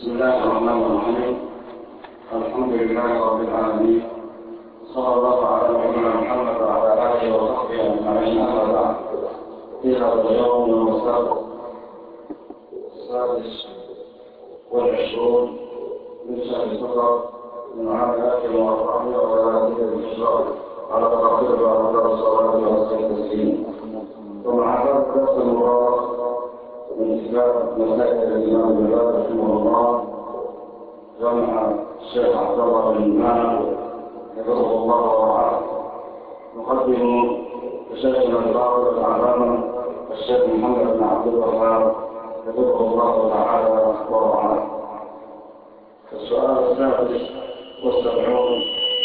بسم الله الرحمن الرحيم. الحمد لله رب العالمين، صلى الله على نبينا محمد وعلى آله وصحبه أجمعين. أما بعد، في هذا اليوم المساء السادس والعشرون من شهر صفر من عام 1440 على ترتيب على الصلاة والسلام. ومع هذا الدرس المبارك من كتاب مسائل الإمام ابن باز رحمه الله، جمع الشيخ عبد الله بن إمام حفظه الله ورعاه، نقدم لشيخنا الفاضل العلامة الشيخ محمد بن عبد الوهاب حفظه الله تعالى ورعاه. السؤال السادس والسبعون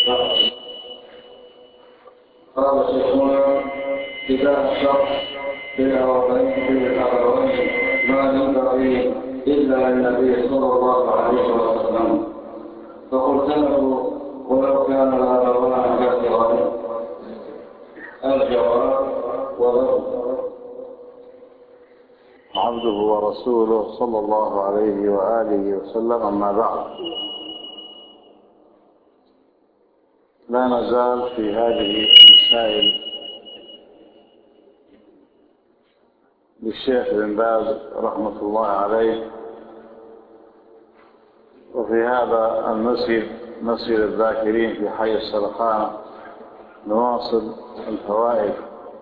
قال شيخنا: كتاب الشرح بالأبوين ما ينبغي إلا للنبي صلى الله عليه وسلم، فقلت له: ولو كان الأبوان كافرين؟ الجواب: ولو. عبده ورسوله صلى الله عليه وآله وسلم. أما بعد، لا نزال في هذه المسائل للشيخ بن باز رحمة الله عليه، وفي هذا المسجد، مسجد الذاكرين في حي السلخانة، نواصل الفوائد.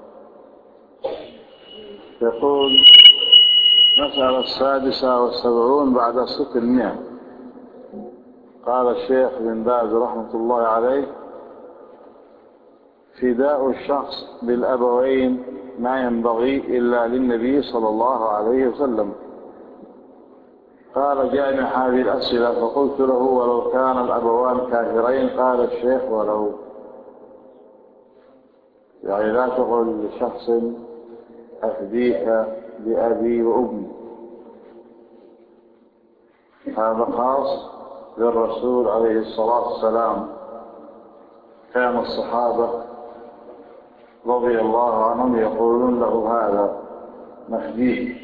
يقول: مسألة السادسة والسبعون بعد 600. قال الشيخ بن باز رحمة الله عليه: فداء الشخص بالأبوين ما ينبغي إلا للنبي صلى الله عليه وسلم. قال جامع هذه الأسئلة، فقلت له: ولو كان الأبوان كافرين؟ قال الشيخ: ولو. يعني لا تقل لشخص: أفديك بأبي وأمي. هذا خاص بالرسول عليه الصلاة والسلام. كان الصحابة رضي الله عنهم يقولون له: هذا نفديك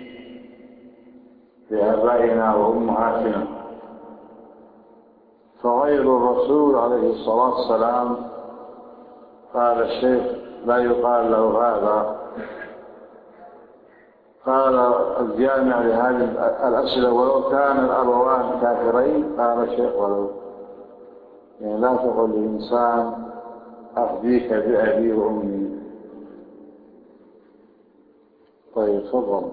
بآبائنا وأمهاتنا. فغير الرسول عليه الصلاة والسلام، قال الشيخ، لا يقال له هذا. قال الجامع لهذه الأسئلة: ولو كان الأبوان كافرين؟ قال الشيخ: ولو. يعني لا تقل لإنسان: أفديك بأبي وأمي. طيب، تفضل.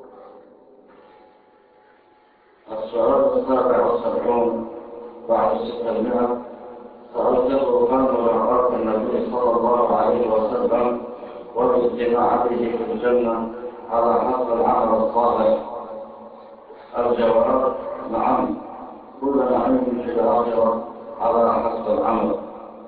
السؤال 77 بعد 600. سألته عن ملاقاة النبي صلى الله عليه وسلم والاجتماع به في الجنة على حسب العمل الصالح. الجواب: نعم، كل نعيم في الآخرة على حسب العمل.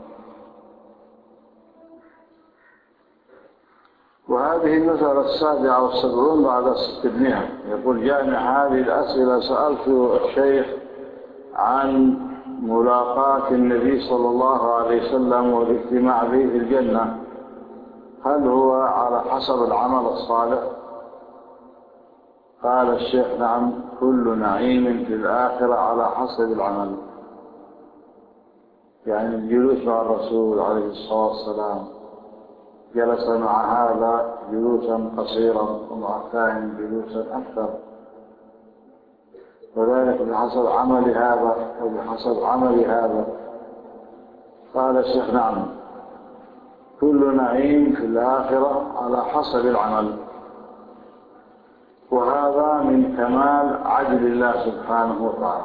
وهذه المسألة 77 بعد 600. يقول جامع هذه الأسئلة: سألت الشيخ عن ملاقاة النبي صلى الله عليه وسلم والاجتماع به في الجنة، هل هو على حسب العمل الصالح؟ قال الشيخ: نعم، كل نعيم في الآخرة على حسب العمل. يعني الجلوس مع الرسول عليه الصلاة والسلام، جلس مع هذا جلوسا قصيرا ومع الثاني جلوسا أكثر، وذلك بحسب عمل هذا وبحسب عمل هذا. قال الشيخ: نعم، كل نعيم في الآخرة على حسب العمل. وهذا من كمال عدل الله سبحانه وتعالى،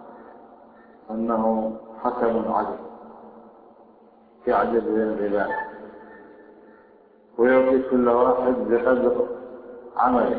أنه حكم عدل يعدل بين العباد ويعطي كل واحد بقدر عمله.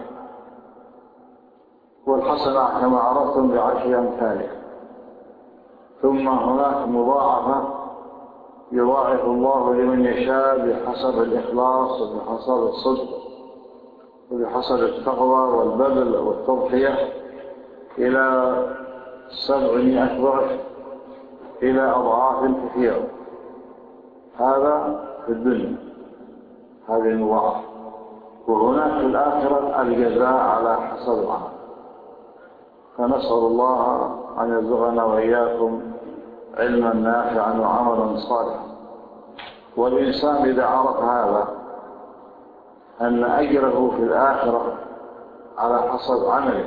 والحسنة كما عرفتم ب10 أمثالها. ثم هناك مضاعفة يضاعف الله لمن يشاء بحسب الإخلاص وبحسب الصدق وبحسب التقوى والبذل والتضحية إلى 700 ضعف، إلى أضعاف كثيرة. هذا في الدنيا، هذه المضاعفة. وهناك في الآخرة الجزاء على حسب العمل. فنسأل الله أن يرزقنا وإياكم علما نافعا وعملا صالحا. والإنسان إذا عرف هذا أن أجره في الآخرة على حسب عمله،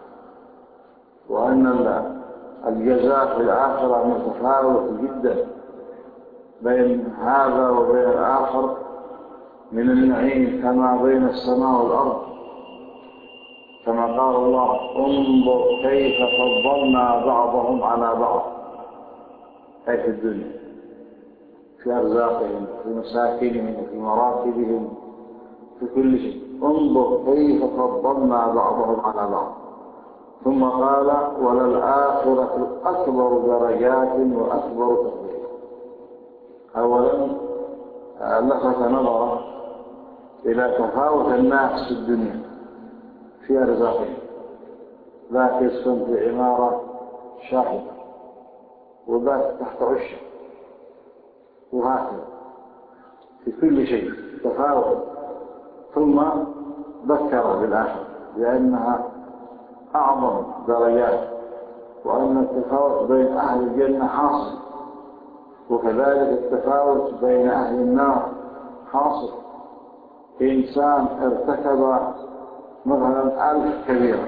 وأن الجزاء في الآخرة متفاوت جدا بين هذا وبين الآخر من النعيم كما بين السماء والأرض، كما قال الله: انظر كيف فضلنا بعضهم على بعض، أي في الدنيا، في أرزاقهم، في مساكنهم، في مراتبهم، في كل شيء. انظر كيف فضلنا بعضهم على بعض. ثم قال: وللآخرة أكبر درجات وأكبر تفضيلا. أولا لفت نظره إلى تفاوت الناس في الدنيا في أرزاقهم، ذاك يسكن في عمارة شاهدة وذاك تحت عشة، وهكذا في كل شيء تفاوت. ثم ذكر بالآخرة لأنها أعظم درجات، وأن التفاوت بين أهل الجنة حاصل، وكذلك التفاوت بين أهل النار حاصل. إنسان ارتكب مثلا 1000 كبيرة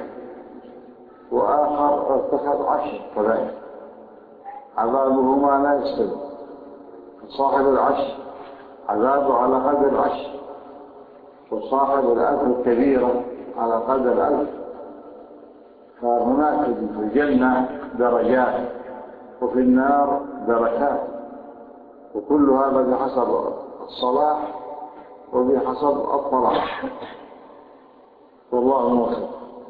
وآخر ارتكب 10 كبائر، عذابهما لا يستوي. صاحب 10 عذابه على قدر 10، وصاحب 1000 كبيرة على قدر 1000. فهناك في الجنة درجات وفي النار دركات، وكل هذا بحسب الصلاح وبحسب الطلاح، والله موفق.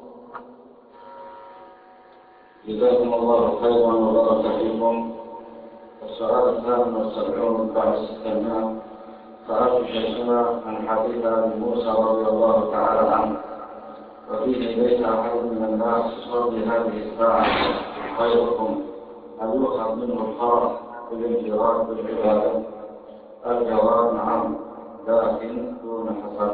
جزاكم الله خيرا وبارك فيكم. السؤال 73 بعد 600. سألت شيخنا عن حديث أبي موسى رضي الله تعالى عنه، وفيه: ليس أحد من الناس يصلي هذه الساعة خيركم، هل يؤخذ منه الخرج في الانفراد بالعبادة؟ الجواب: نعم، لكن دون حسب.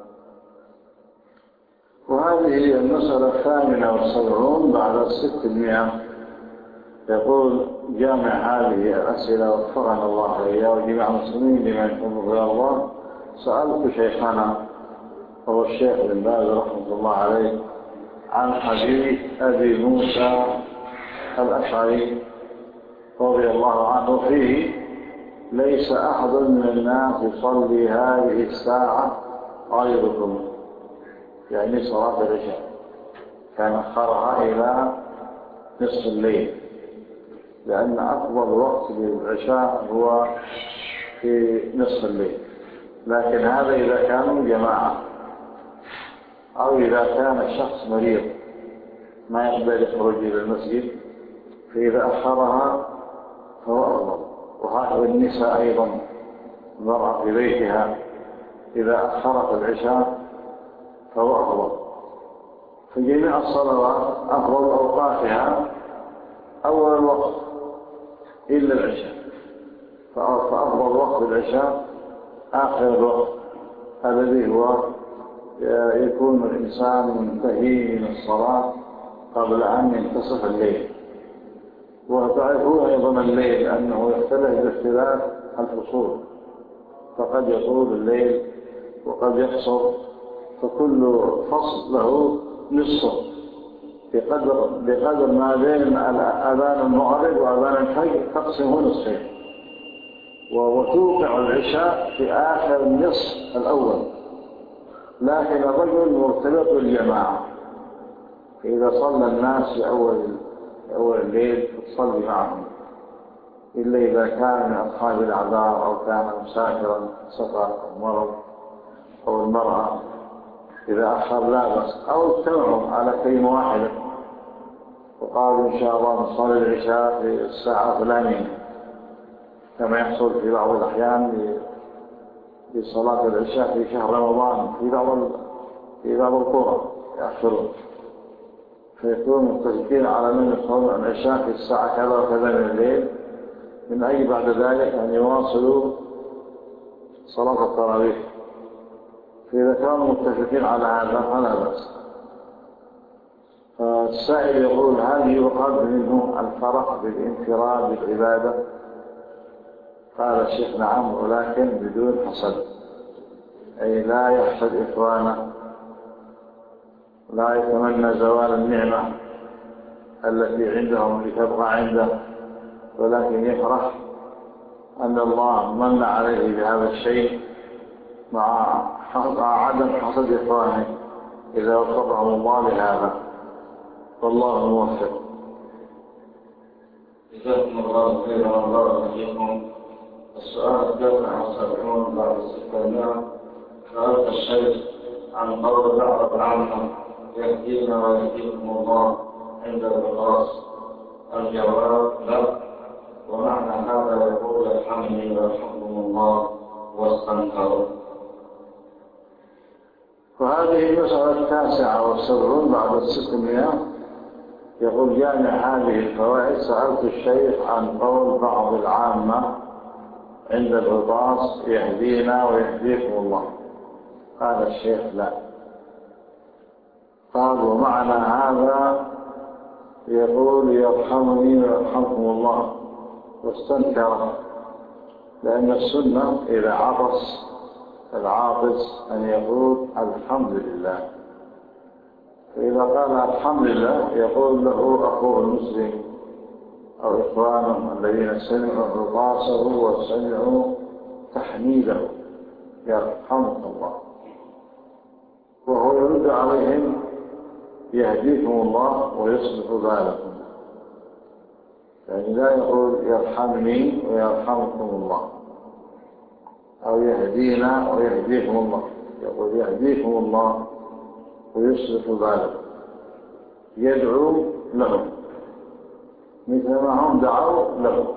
وهذه المسألة 78 بعد 600. يقول جامع هذه الأسئلة وفقنا الله إياه وجميع المسلمين لما يحبه يا الله: سألت شيخنا هو الشيخ بن باز رحمه الله عليه عن حديث أبي موسى الأشعري رضي الله عنه فيه: ليس أحد من الناس يصلي هذه الساعة غيركم، يعني صلاة العشاء، كان أخرها إلى نصف الليل، لأن أفضل وقت للعشاء هو في نصف الليل. لكن هذا إذا كانوا جماعة، أو إذا كان الشخص مريض ما يقدر يخرج إلى المسجد، فإذا أخرها فهو أفضل. وهكذا النساء أيضا، المرأة في بيتها إذا أخرت العشاء فهو أفضل. فجميع الصلوات أفضل أوقاتها أول الوقت إلا العشاء، فأفضل وقت العشاء آخر الوقت الذي هو يكون الإنسان منتهي من الصلاة قبل أن ينتصف الليل. وتعرفون أيضا الليل أنه يختلف باختلاف الفصول، فقد يطول الليل وقد يقصر، فكل فصل له نصف بقدر ما بين أذان المغرب وأذان الفجر تقسمه نصفين، وتوقع العشاء في آخر النصف الأول. لكن الرجل مرتبط بالجماعة، فإذا صلى الناس في أول الليل تصلي معهم، إلا إذا كان من أصحاب الأعذار أو كان مسافرا سفر أو مرض، أو المرأة إذا أخر لا بأس، أو اجتمعوا على كلمة واحدة وقالوا إن شاء الله نصلي العشاء في الساعة الفلانية، كما يحصل في بعض الأحيان في صلاة العشاء في شهر رمضان في بعض القرى يأخرون، فيكونوا متفقين على من يصلون العشاء في الساعة كذا وكذا من الليل، من أجل بعد ذلك أن يواصلوا صلاة التراويح. فإذا كانوا متفقين على هذا فلا بأس. فالسائل يقول: هل يؤخذ منه الفرح بالانفراد بالعبادة؟ قال الشيخ: نعم، ولكن بدون حسد، أي لا يحسد إخوانه، لا يتمنى زوال النعمة التي عندهم لتبقى عنده، ولكن يفرح أن الله من عليه بهذا الشيء مع عدم حسد إخوانه إذا وفقهم الله لهذا، والله الموفق. جزاكم الله خيرا وبارك فيكم. السؤال 73 بعد 600. سألت الشيخ عن قول بعض العامة: يهدينا ويهديكم الله عند الإخلاص. الجواب: لا، ومعنى هذا يقول: يرحمني ويرحمكم الله واستنكروا. وهذه المسألة 79 بعد 600. يقول جامع هذه الفوائد: سألت الشيخ عن قول بعض العامة عند الغطاس: يهدينا ويهديكم الله. قال الشيخ: لا. قال: ومعنى هذا يقول: يرحمني ويرحمكم الله واستنكر، لأن السنة إذا عطس العاطس أن يقول: الحمد لله. فإذا قال الحمد لله يقول له أخوه المسلم أو إخوانه الذين سمعوا غطاسه وسمعوا تحميده: يرحمك الله. وهو يرد عليهم: يهديكم الله ويصلح بالكم. يعني لا يقول: يرحمني ويرحمكم الله، أو يهدينا ويهديكم الله، يقول: يهديكم الله ويصلح بالكم. يدعو لهم مثل ما هم دعوا له.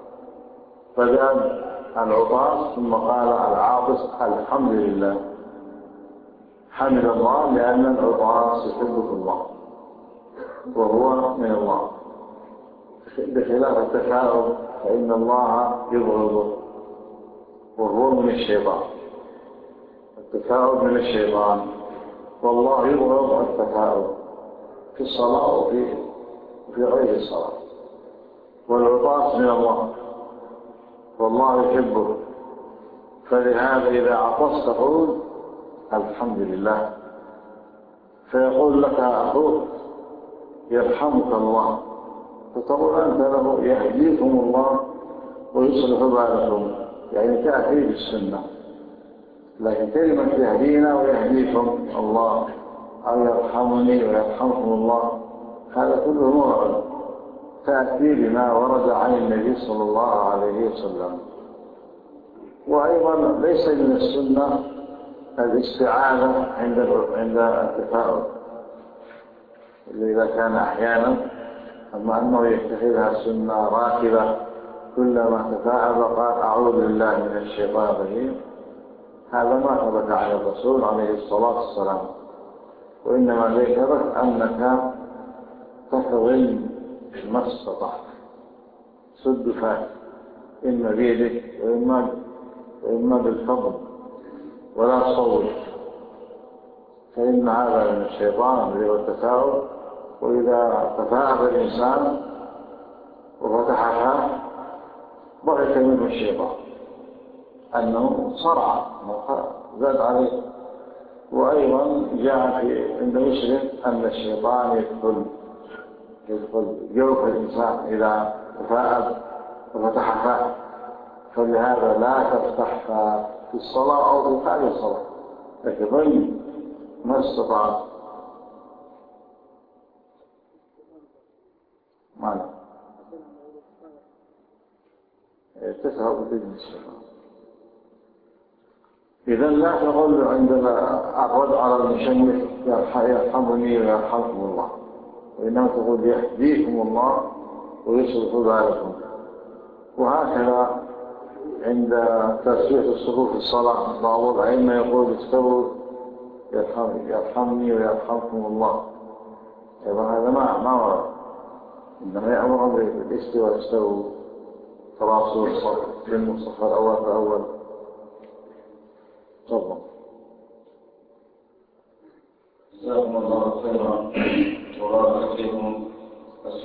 فذهب العطاس ثم قال العاطس: الحمد لله. حمد الله لأن العطاس يحبه الله وهو من الله، بخلاف التثاؤب فإن الله يبغضه وهو من الشيطان. التثاؤب من الشيطان، والله يبغض التثاؤب في الصلاة وفي غير الصلاة. والعطاس من الله والله يحبه، فلهذا إذا عطست تقول: الحمد لله. فيقول لك أخوك: يرحمك الله، فتقول أنت له: يهديكم الله ويصلح بالكم، يعني تأتي بالسنة. لكن كلمة يهدينا ويهديكم الله أو يرحمني ويرحمكم الله، هذا كله موعد تأتي بما ورد عن النبي صلى الله عليه وسلم. وأيضا ليس من السنة الاستعاذة عند التفاؤل، إذا كان أحيانا، أما أنه يتخذها سنة راكبة كلما تفاءل قال: أعوذ بالله من الشيطان الرجيم، هذا ما ثبت عن الرسول عليه الصلاة والسلام. وإنما الذي ثبت أنك تكظم ما استطعت، سد فاك، إما بيدك وإما بالفضل، ولا صوت، فإن هذا من الشيطان الذي هو التثاؤب. وإذا تثاءب الإنسان وفتحها ضحك منه الشيطان أنه صرع زاد عليه. وأيضا جاء عند مسلم أن الشيطان يدخل جوف الإنسان إذا تثاءب وفتح فاه، فلهذا لا تفتح في الصلاة أو في خارج الصلاة، لكن ظن ما استطاع. معنى تسهل بإذن الشيطان. إذا لا تقول عندنا الرد على المشمس: يرحمني ويرحمكم الله، وإنما تقول: يهديكم الله ويصلح بالكم. وهكذا عند تسوية الصفوف في الصلاة بعض الأئمة يقول: استووا يرحمني ويرحمكم الله. أيضا هذا ما ورد، إنما يأمر بالاستواء: استووا تراصوا الصف بالمصطفى الأول فأول. تفضل. جزاكم الله خيرا.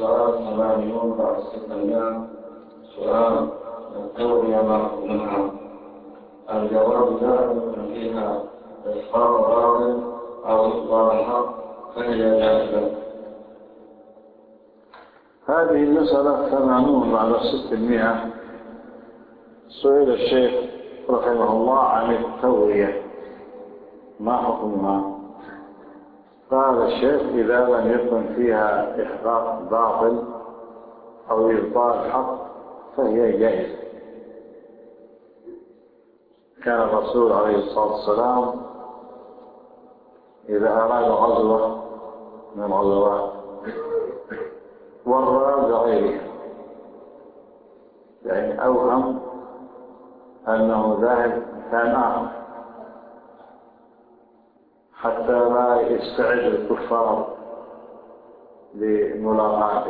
السؤال 80 بعد 600. سؤال التوعية مع حكمها. الجواب لا يمكن فيها إسقاط باطل أو إبطال حق فهي جائزة. هذه المسألة 80 بعد 600. سئل الشيخ رحمه الله عن التوعية ما حكمها؟ قال الشيخ: إذا لم يكن فيها إحقاق باطل أو إبطال حق فهي جائزة. كان الرسول عليه الصلاة والسلام إذا أراد غزوة من الغزوات ورى بغيرها، يعني أوهم أنه ذاهب مكان آخر حتى لا يستعد الكفار لملاقاته.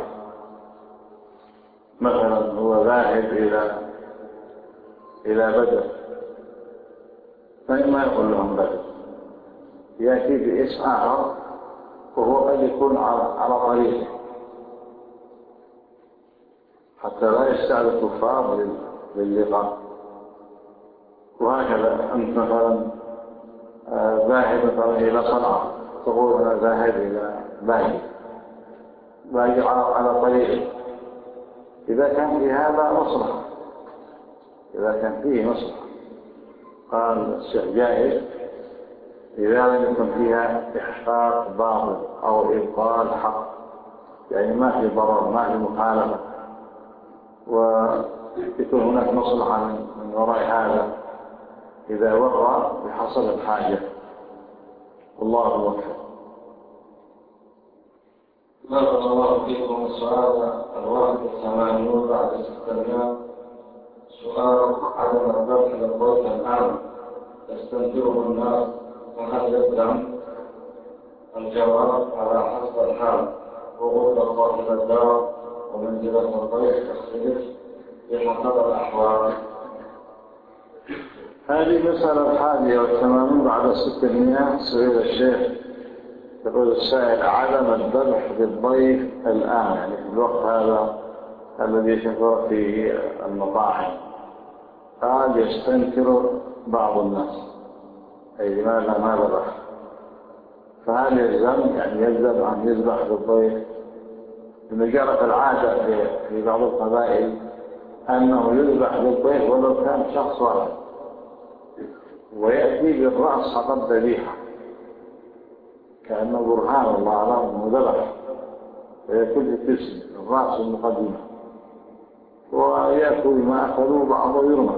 مثلا هو ذاهب إلى بدر، فإما يقول لهم بدر، يأتي باسم آخر وهو قد يكون على طريقه حتى لا يستعد الكفار للقاء. وهكذا أنت مثلا ذاهب مثلا إلى صنعاء، تقول أنا ذاهب إلى باقي على طريقه. إذا كان في هذا مصلحة، إذا كان فيه مصلحة، قال الشيخ جائز إذا لم يكن فيها إحقاق باطل أو إبطال حق، يعني ما في ضرر، ما في مخالفة، ويكون هناك مصلحة من وراء هذا إذا وقع بحسب الحاجة. والله موفق. بارك الله فيكم. السؤال 81 بعد 600. سؤال عدم الذبح للضيف الآن يستنكره الناس وهل يقدم؟ الجواب على حسب الحال، وغلق صاحب الدار ومنزلة الضيف تختلف بحسب الأحوال. هذه مسألة 81 بعد 600. سئل الشيخ، يقول السائل: عدم الذبح للضيف الآن، يعني في الوقت هذا الذي يشهر فيه المطاعم، قال يستنكر بعض الناس، أي لماذا ما ذبح؟ فهل يلزم، يعني يلزم أن يذبح للضيف؟ لما جرت العادة في بعض القبائل أنه يذبح للضيف ولو كان شخص واحد، ويأتي بالرأس حق الذبيحة كأنه برهان الله على أنه ذبح، ويكون الجسم الرأس المقدمة، ويأكل ما أكلوا بعض يرمى.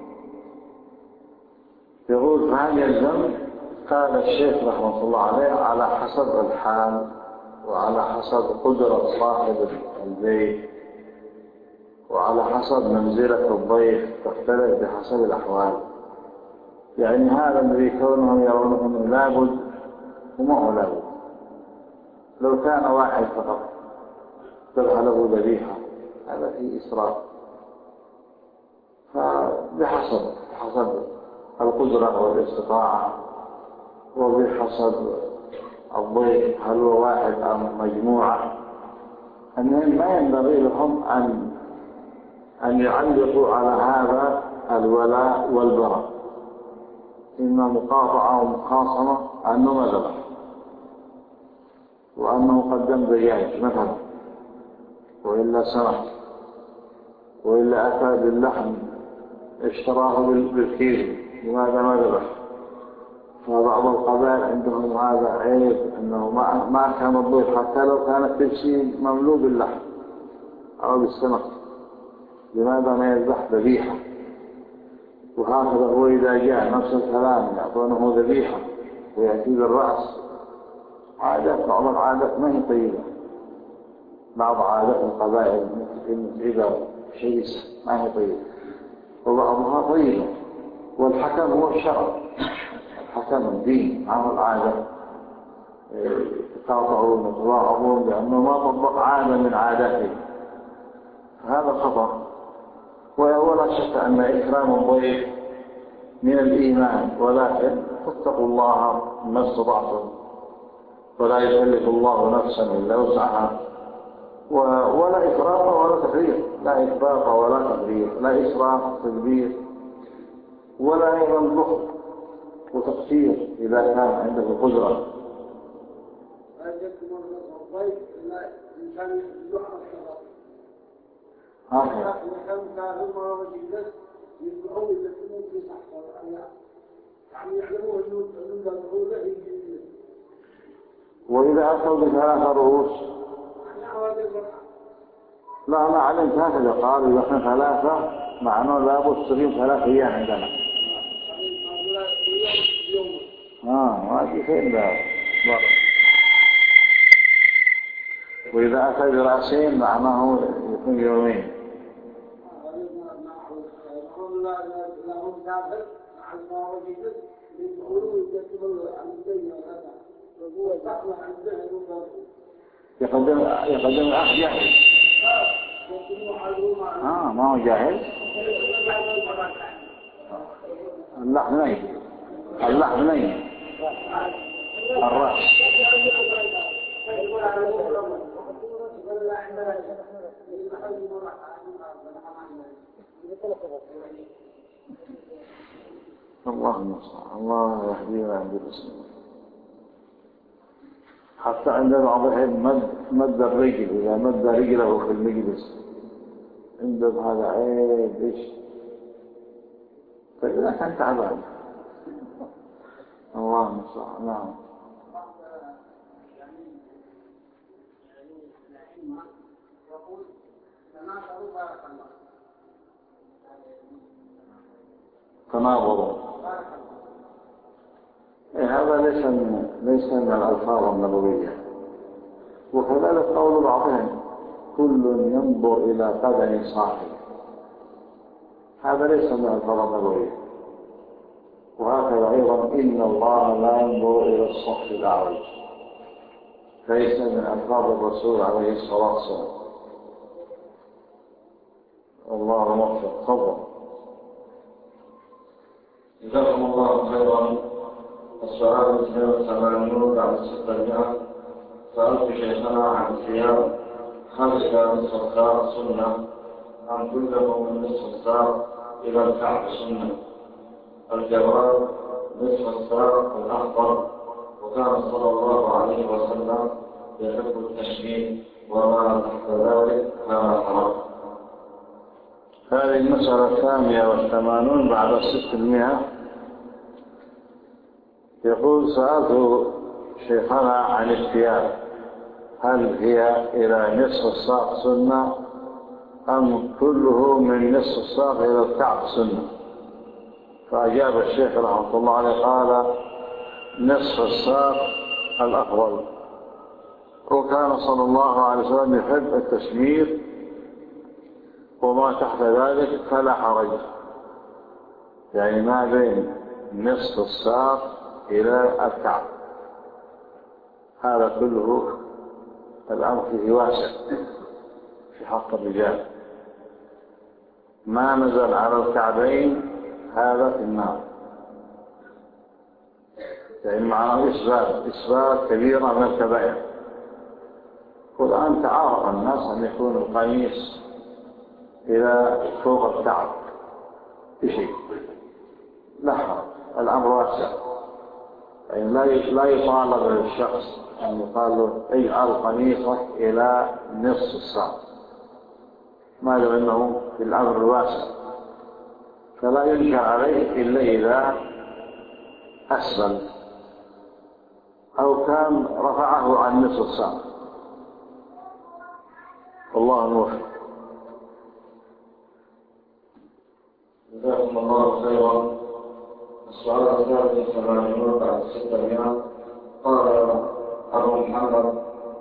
يقول: فهل يلزم؟ قال الشيخ رحمه الله عليه: على حسب الحال وعلى حسب قدرة صاحب البيت وعلى حسب منزلة الضيف، تختلف بحسب الأحوال. يعني هذا الذي كونهم يرونه أنه لابد وما هو لابد. لو كان واحد فقط ذبح له ذبيحة هذا فيه إسراف، فبحسب القدرة والاستطاعة وبحسب الضيف، هل هو واحد أم مجموعة. أنهم ما ينبغي لهم أن يعلقوا على هذا الولاء والبراء، إما مقاطعة ومخاصمة أنه ما ذبح وأنه قدم دجاج مثلا وإلا سمك وإلا أتى باللحم اشتراه بالكيلو، لماذا ما ذبح؟ فبعض القبائل عندهم هذا عيب، أنه ما كان الضيف حتى لو كان التبسيم مملوء باللحم أو بالسمك، لماذا ما يذبح ذبيحة؟ وهكذا هو إذا جاء نفس الكلام يعطونه ذبيحة ويأتي بالرأس. عادات، بعض العادات ما هي طيبة، بعض عادات القبائل متعبة شرسة ما هي طيبة، وبعضها طيبة. والحكم هو الشرع، الحكم الدين، عن العادة يقاطعون ويتواعظون لأنه ما طبق عادة من عاداته، هذا خطأ. ولا شك أن إكرام الضيف من الإيمان، ولكن فاتقوا الله ما استطعتم، ولا يكلف الله نفسا إلا وسعها، ولا إفراط ولا تفريط، لا إفراط ولا تفريط، لا إسراف تدبير، ولا أيضا بخل وتقصير إذا كان عنده قدرة. وإذا أتوا بثلاث رؤوس لا أنا علمت هكذا قال إذا احنا ثلاثة معناه لابد تقيم 3 أيام عندنا. ما في فين ده بره. وإذا أتى برأسين معناه يكون يومين. يقدم الأخ جاهل. ما هو جاهل. اللحم نين، الرأس. الله المستعان، الله يهدينا عند الاسلام. حتى عند بعضهم مد الرجل، إذا مد رجله في المجلس عنده هذا عيب إيش؟ فإذا كان تعبان الله المستعان. نعم. تناظروا. هذا ليس من الألفاظ النبوية. وكذلك قول بعضهم كل ينظر إلى قدم صاحبه، هذا ليس من الألفاظ النبوية. وهكذا أيضا إن الله لا ينظر إلى الصف الأعوج، ليس من ألفاظ الرسول عليه الصلاة والسلام. الله موفق. تفضل. جزاكم الله خيرا. السؤال 82 بعد 600. سألت شيخنا عن الصيام، هل إلى نصف الساق سنة أم كله من نصف الساق إلى الكعب سنة؟ الجواب نصف الساق الأفضل، وكان صلى الله عليه وسلم يحب التشبيه وما تحت ذلك كان حرام. هذه المسألة 88 بعد 600. يقول سألت شيخنا عن الثياب، هل هي إلى نصف الساق سنة أم كله من نصف الساق إلى الكعب سنة؟ فأجاب الشيخ رحمه الله عليه قال نصف الساق الأفضل، وكان صلى الله عليه وسلم يحب التشمير وما تحت ذلك فلا حرج، يعني ما بين نصف الساق إلى الكعب. هذا كله الأمر فيه واسع في حق الرجال، ما نزل على الكعبين هذا في النار، يعني معناه إسباب كبيرة من الكبائر. والآن تعارف الناس أن يكون القميص إلى فوق الكعب بشيء لا حرج، الأمر واسع، يعني لا يطالب الشخص أن يقال له اجعل قميصك إلى نصف الساق، ما دام أنه في الأمر الواسع، فلا ينكر عليه إلا إذا أسفل أو كان رفعه عن نصف الساق. والله الموفق. جزاكم الله خيرا. السؤال 83 بعد 600. قال أبو محمد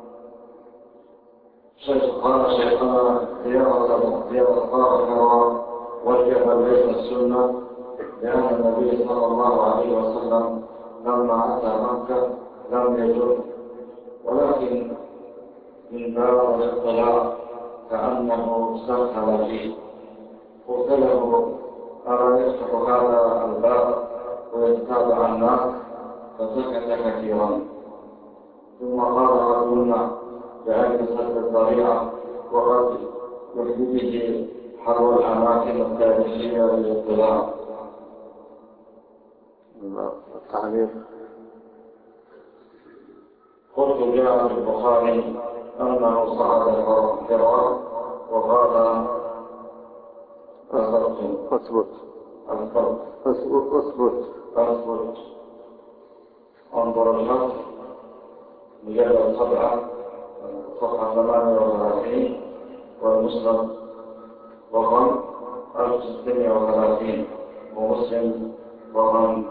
قال شيخنا زيارة الطاهرة والجبل ليس السنة، لأن النبي صلى الله عليه وسلم لما أتى مكة لم يجر، ولكن من باب الاطلاع كأنه استرسل فيه. قلت له أرى يفتح هذا الباب ويتابع الناس، فسكت كثيرا. ثم قال رجلنا بأجل سد الذريعة وقد يحدث حول الأماكن التاريخية للاطلاع. التعليق. قلت جاء في البخاري أنه صعد الحراء وقال أثبت انظر الحق مجلد 7 صفحة 38 والمسلم رقم 1630 ومسلم رقم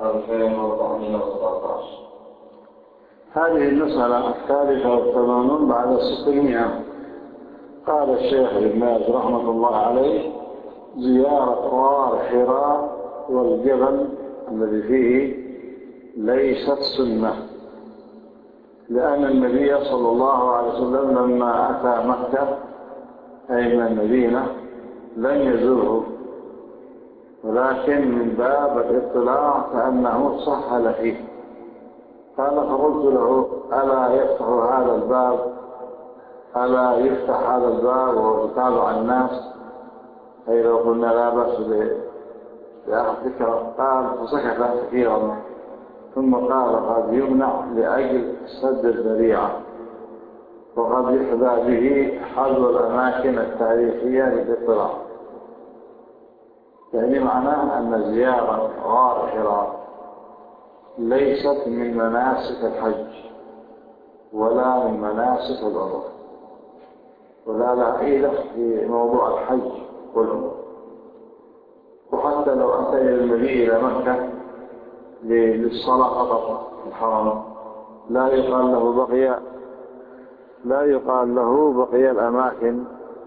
2417. هذه المسألة 83 بعد 600. قال الشيخ ابن باز رحمة الله عليه: زيارة غار حراء والجبل الذي فيه ليست سنة، لأن النبي صلى الله عليه وسلم لما أتى مكة أي من المدينة لم يزوره، ولكن من باب الاطلاع كأنه سهل فيه. قال فقلت له: ألا يفتح هذا الباب، ألا يفتح هذا الباب ويتابع الناس، أي لو قلنا لا بأس بأخذ ذكر. قال فسكت كثيرا ثم قال: قد يمنع لأجل سد الذريعة، وقد يحظى به حظ الأماكن التاريخية للاطلاع. يعني معناه أن زيارة غار حراء ليست من مناسك الحج ولا من مناسك العمرة، ولا لها إله في موضوع الحج والعمرة. وحتى لو أتى إلى المدينة إلى مكة للصلاة فقط في الحرم لا يقال له بقي الأماكن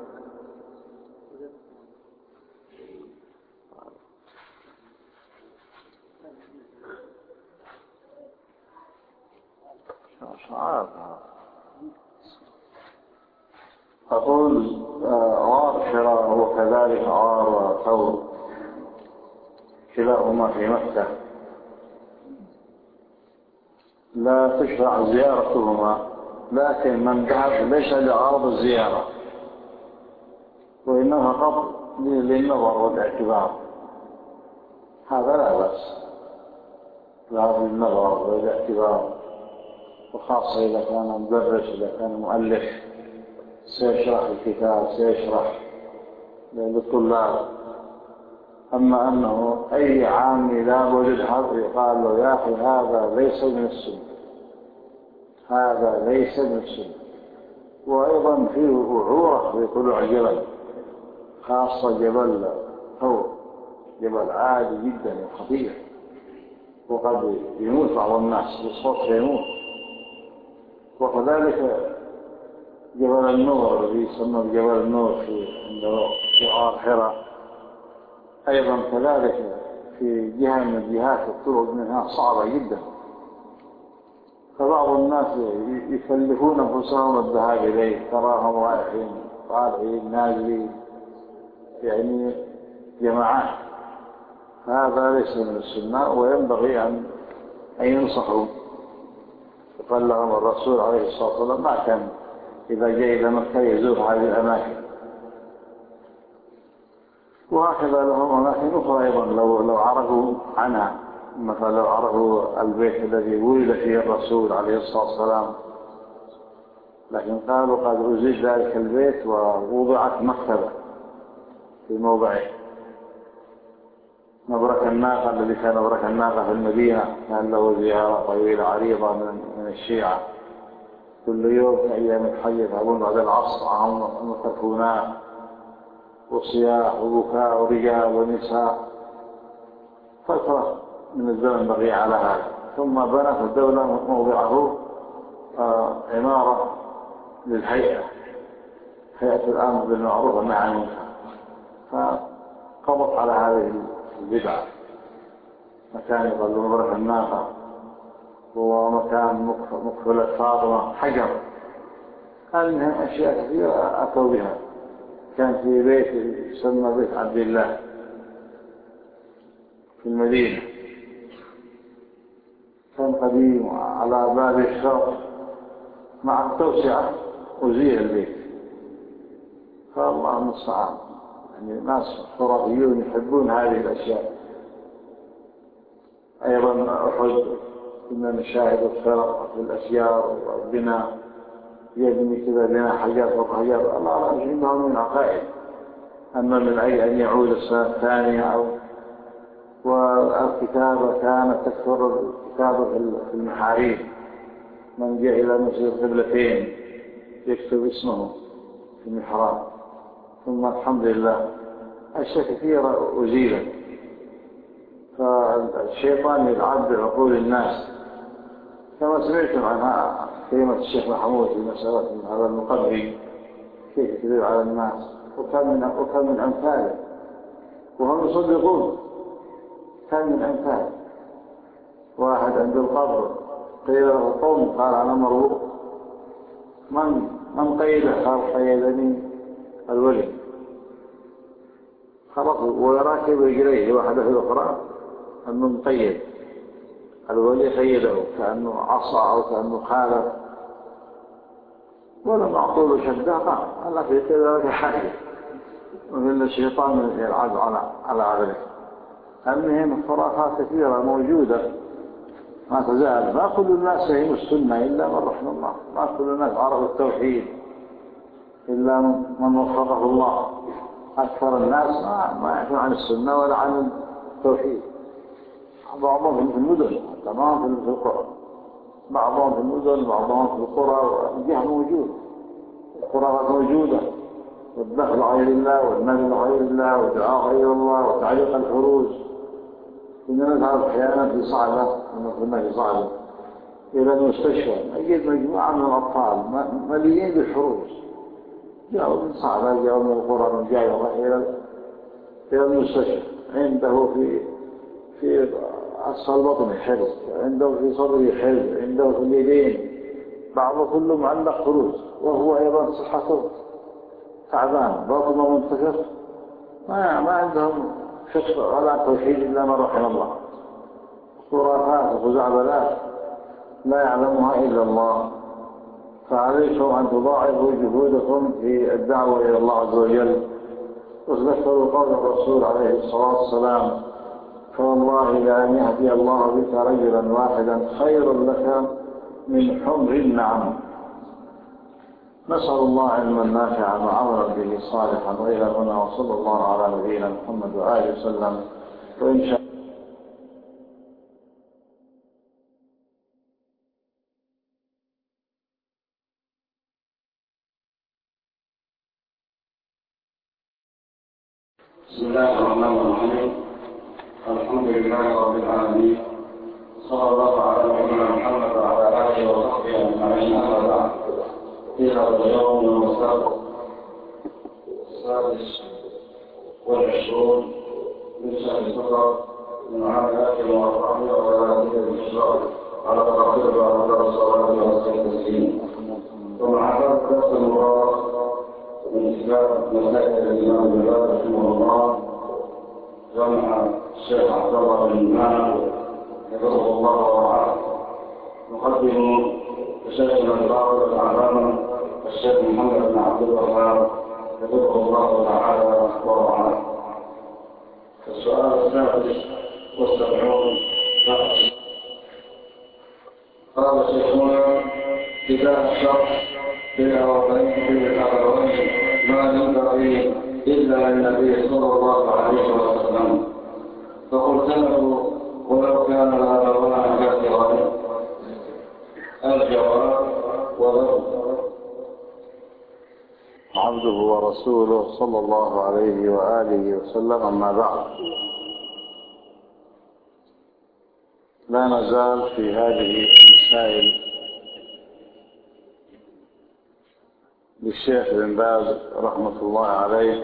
أقول غار حراء وكذلك غار ثور كلاهما في مكة لا تشرع زيارتهما، لكن من ذهب ليس لغرض الزيارة وإنما فقط للنظر والاعتبار، هذا لا بأس، لغرض النظر والاعتبار، وخاصة إذا كان مدرس، إذا كان مؤلف سيشرح الكتاب، سيشرح للطلاب. أما أنه أي عامي لا وجد حظ يقال له: يا أخي هذا ليس من السنة، هذا ليس من السنة. وأيضا فيه وعورة في طلوع الجبل، خاصة جبل ثور، جبل عالي جدا وخطير، وقد يموت بعض الناس بالصوت يموت. وكذلك جبل النور الذي يسمى جبل النور في غار حراء أيضا كذلك في جهة من الجهات الطرق منها صعبة جدا، فبعض الناس يكلفون أنفسهم الذهاب إليه، تراهم رايحين طالعين نازلين يعني جماعات. هذا ليس من السنة، وينبغي أن ينصحوا. قال لهم الرسول عليه الصلاة والسلام: ما كان إذا جاء إلى مكة يزور هذه الأماكن. وهكذا لهم أماكن أخرى أيضا لو عرفوا عنها، مثلا لو عرفوا البيت الذي ولد فيه الرسول عليه الصلاة والسلام، لكن قالوا قد أزيل ذلك البيت ووضعت مكتبة في موضعه. مبرك الناقة الذي كان مبرك الناقة في المدينة كان له زيارة طويلة عريضة من الشيعة، كل يوم في أيام الحج يذهبون بعد العصر معهم ميكروفونات وصياح وبكاء ورجال ونساء. فترة من الزمن بقي على هذا، ثم بنت الدولة موضعه عمارة للهيئة، هيئة الأمر بالمعروف والنهي عن المنكر، فقضت على هذه البدعة. مكان يقال له مبرك الناقة، ومكان مقفلة فاطمة حجر، هذه أشياء كثيرة أتوا بها. كان في بيت يسمى بيت عبد الله في المدينة، كان قديم على باب الشرق، مع التوسعة أزيل البيت فالله المستعان. يعني ناس خرافيون يحبون هذه الأشياء. أيضا أحد كنا نشاهد الفرق في الأشجار والبناء، يبني كذا لنا حاجات وحاجات، الله لا يجعلهم من عقائد. أما من أي أن يعود السنة الثانية أو والكتابة كانت تكثر الكتابة في المحاريب، من جاء إلى مسجد القبلتين يكتب اسمه في المحراب. ثم الحمد لله أشياء كثيرة أزيلت. فالشيطان يلعب بعقول الناس، كما سمعتم عنها كلمة الشيخ محمود في مسألة هذا المقبل كيف يكذب على الناس، وكان من أمثاله وهم يصدقون. كان من أمثاله واحد عند القبر قيل له قوم، قال أنا مربوط. من قيده؟ قال قيدني الولي. خلاص ويراكب رجليه واحدة في الأخرى أنه مقيد، الولي قيده كأنه عصا أو كأنه خالف، ولا معقول شده. قال ألا في كذلك حاجة، وإن الشيطان يلعب على عقله. المهم الخرافات كثيرة موجودة ما تزال. ما كل الناس فهموا السنة إلا من رحم الله، ما كل الناس عرفوا التوحيد إلا من وفقه الله. أكثر الناس ما يعرفون عن السنة ولا عن التوحيد. بعضهم في المدن، تمام في القرى، بعضهم في المدن، بعضهم في القرى، والجهل موجود، الخرافات موجودة، والدخل غير الله والنبي غير الله والدعاء غير الله وتعليق الحروج. إننا نذهب أحيانا في صعبة، كنا في صعبة إلى المستشفى، أجد مجموعة من الأطفال مليين بالحروج، جاءوا من صعبة، جاءوا من القرى، من جاءوا إلى المستشفى. عنده في أسفل بطنه حرز، عنده في صدره حرز، عنده في اليدين، بعضه كله معلق حروج، وهو أيضا صحته تعبان، بطنه منتفخ، ما عندهم فقه ولا توحيد إلا من رحم الله. خرافات وخزعبلات لا يعلمها إلا الله. فعليكم أن تضاعفوا جهودكم في الدعوة إلى الله عز وجل، وتذكروا قول الرسول عليه الصلاة والسلام: فوالله لأن يهدي الله بك رجلا واحدا خير لك من حمر النعم. نسأل الله علما نافعا وعملا به صالحا. وإلى هنا، وصلى الله على نبينا محمد وآله وسلم. وإن شاء بسم الله الرحمن الرحيم. الحمد لله رب العالمين، صلى الله على نبينا محمد وعلى آله وصحبه أجمعين. أما بعد، في هذا اليوم المساء 26 من شهر صفر من عام 1434 للهجرة على تقدير بعد الصلاة والتسليم. ثم عبر درس المبارك من كتاب مسائل الإمام ابن باز رحمه الله، جمع الشيخ عبد الله بن إمام حفظه الله ورعاه. نقدم لشيخنا الفاضل العلامة الشيخ محمد بن عبد الوهاب حفظه الله تعالى ورعاه. السؤال السادس والسبعون قال شيخنا: إذا الشخص بالأبوين ما ينبغي إلا النبي صلى الله عليه وسلم، فقلت له: ولو كان الأبوان كافرين؟ الجواب: ولو. عبده ورسوله صلى الله عليه وآله وسلم. أما بعد، لا نزال في هذه المسائل للشيخ بن باز رحمة الله عليه.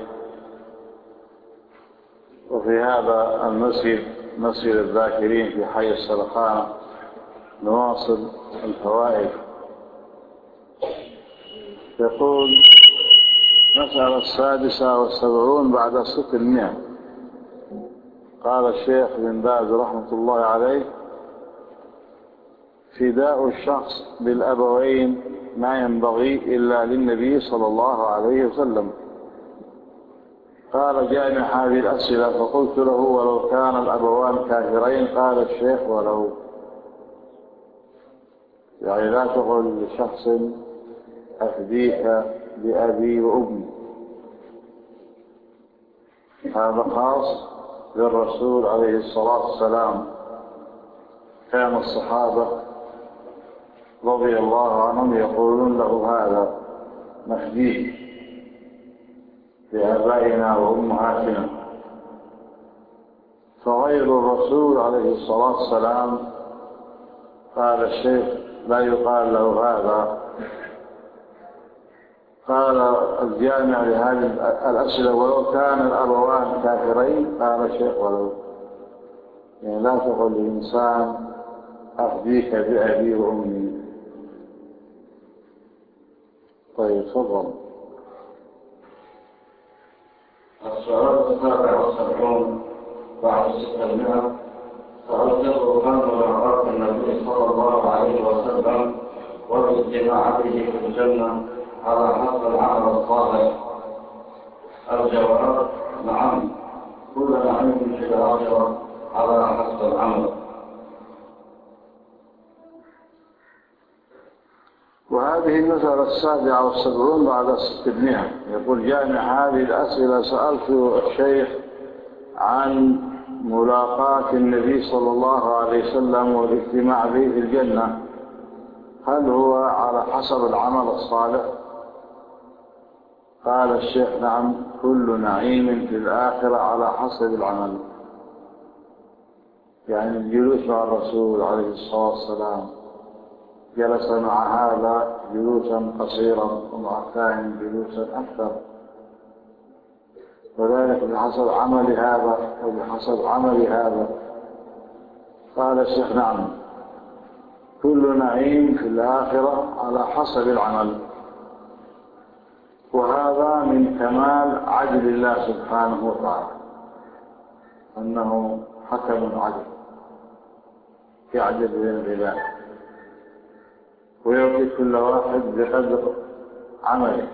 وفي هذا المسجد، مسجد الذاكرين في حي السلخانة، نواصل الفوائد. يقول: مسألة 76 بعد 600. قال الشيخ بن باز رحمة الله عليه: فداء الشخص بالأبوين ما ينبغي إلا للنبي صلى الله عليه وسلم، قال جامع هذه الأسئلة، فقلت له ولو كان الأبوان كافرين؟ قال الشيخ ولو، يعني لا تقل لشخص أفديك بأبي وأمي، هذا خاص للرسول عليه الصلاة والسلام. كان الصحابة رضي الله عنهم يقولون له هذا نفديك بآبائنا وأمهاتنا، فغير الرسول عليه الصلاة والسلام قال الشيخ لا يقال له هذا. قال الجامع لهذه الأسئلة ولو كان الأبوان كافرين؟ قال الشيخ ولو، يعني لا تقل لإنسان أفديك بأبي وأمي. طيب تفضل. السؤال 77 بعد 600. سأذكر كان ملاقاة النبي صلى الله عليه وسلم والاجتماع به في الجنة على حسب العمل الصالح. الجواب نعم، كل نعيم في الآخرة على حسب العمل. وهذه المسألة 77 بعد 600. يقول جامع هذه الأسئلة، سألت الشيخ عن ملاقاة النبي صلى الله عليه وسلم والاجتماع به في الجنة، هل هو على حسب العمل الصالح؟ قال الشيخ نعم، كل نعيم في الآخرة على حسب العمل. يعني الجلوس مع الرسول عليه الصلاة والسلام، جلس مع هذا جلوسا قصيرا ومع الثاني جلوسا أكثر، وذلك بحسب عمل هذا وبحسب عمل هذا. قال الشيخ نعم، كل نعيم في الآخرة على حسب العمل، وهذا من كمال عدل الله سبحانه وتعالى، أنه حكم عدل يعدل بين العباد ويعطي كل واحد بقدر عمله،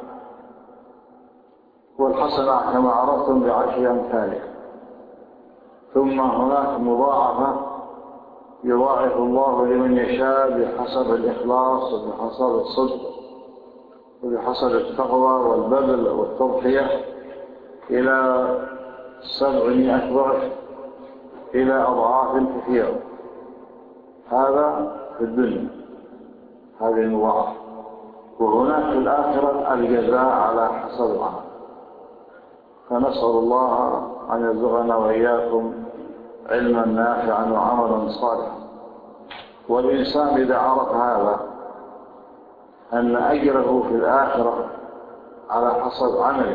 والحسنة كما عرفتم ب10 أمثالها، ثم هناك مضاعفة يضاعف الله لمن يشاء بحسب الإخلاص وبحسب الصدق وبحسب التقوى والبذل والتضحية إلى 700 ضعف إلى أضعاف كثيرة. هذا في الدنيا، هذه المضاعفة. وهناك في الآخرة الجزاء على حسب العمل. فنسأل الله أن يرزقنا وإياكم علما نافعا وعملا صالحا. والإنسان إذا عرف هذا أن أجره في الآخرة على حسب عمله،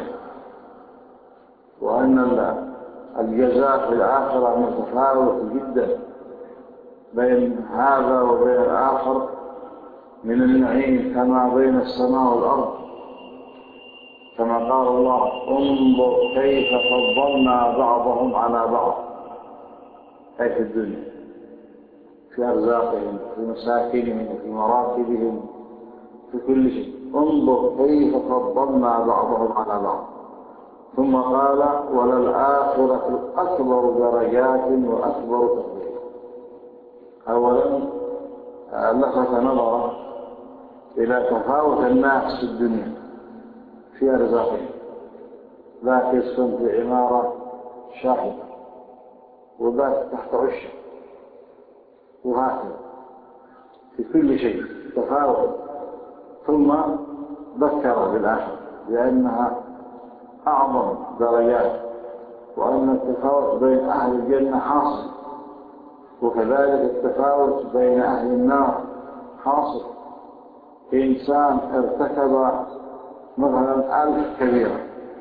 وأن الجزاء في الآخرة متفاوت جدا بين هذا وبين الآخر من النعيم كما بين السماء والأرض، كما قال الله انظر كيف فضلنا بعضهم على بعض، أي في الدنيا، في أرزاقهم في مساكنهم وفي مراتبهم في كل شيء. انظر كيف فضلنا بعضهم على بعض. ثم قال وللآخرة أكبر درجات وأكبر تفضيلا. أولا لفت نظره إلى تفاوت الناس في الدنيا في أرزاقهم، ذاك يسكن في عمارة شاحبة وذاك تحت عشة، وهكذا في كل شيء تفاوت. ثم ذكر بالآخرة لأنها أعظم درجات، وأن التفاوت بين أهل الجنة حاصل، وكذلك التفاوت بين أهل النار حاصل. إنسان ارتكب مثلا 1000 كبيرة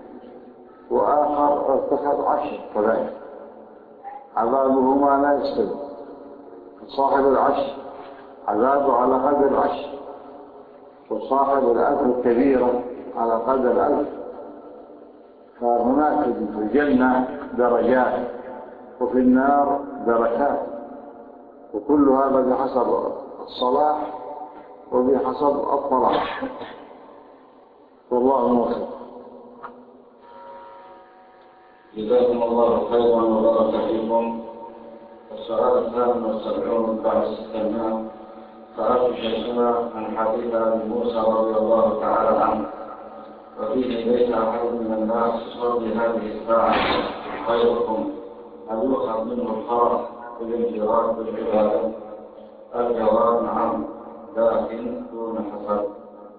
وآخر ارتكب 10 كذلك، عذابهما لا يستوي. صاحب 10 عذابه على قدر 10، وصاحب 1000 الكبيرة على قدر 1000. فهناك في الجنة درجات وفي النار دركات، وكل هذا بحسب الصلاح وبحسب الطلاق، والله موفق. جزاكم الله خيرا وبارك فيكم. السؤال 72 بعد 600. سألت شيخنا عن حديث أبي موسى رضي الله تعالى عنه، وفيه ليس أحد من الناس يصلي هذه الساعة غيركم، هل يؤخذ منه الحرج بالانفراد بالعبادة؟ الجواب نعم، لكن دون حسد.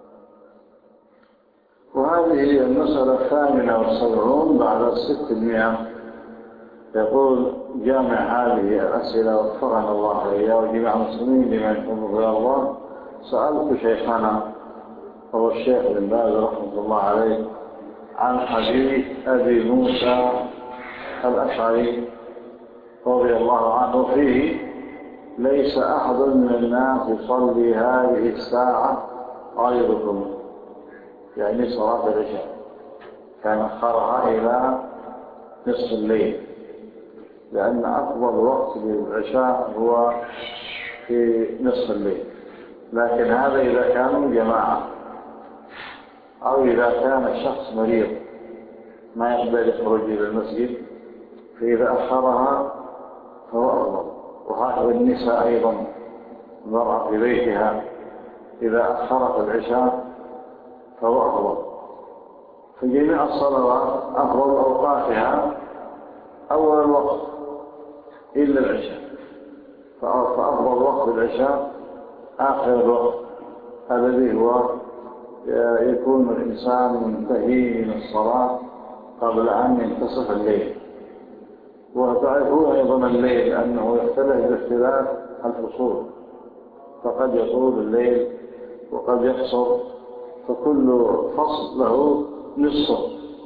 وهذه هي المسألة 78 بعد 600. يقول جامع هذه الأسئلة وفقنا الله إياه وجميع المسلمين لما يحبه يا الله. سألت شيخنا هو الشيخ بن باز رحمه الله عليه عن حديث أبي موسى الأشعري رضي الله عنه فيه ليس أحد من الناس يصلي هذه الساعة غيركم، يعني صلاة العشاء، كان أخرها إلى نصف الليل، لأن أفضل وقت للعشاء هو في نصف الليل. لكن هذا إذا كانوا جماعة أو إذا كان الشخص مريض ما يقدر يخرج إلى المسجد، فإذا أخرها فهو أفضل. وهكذا النساء أيضا، المرأة في بيتها إذا أخرت العشاء فهو أفضل. فجميع الصلوات أفضل أوقاتها أول الوقت إلا العشاء، فأفضل وقت العشاء آخر الوقت الذي هو يكون الإنسان منتهي من الصلاة قبل أن ينتصف الليل. وتعرفون أيضا الليل أنه يختلف باختلاف الفصول، فقد يطول الليل وقد يقصر، فكل فصل له نصف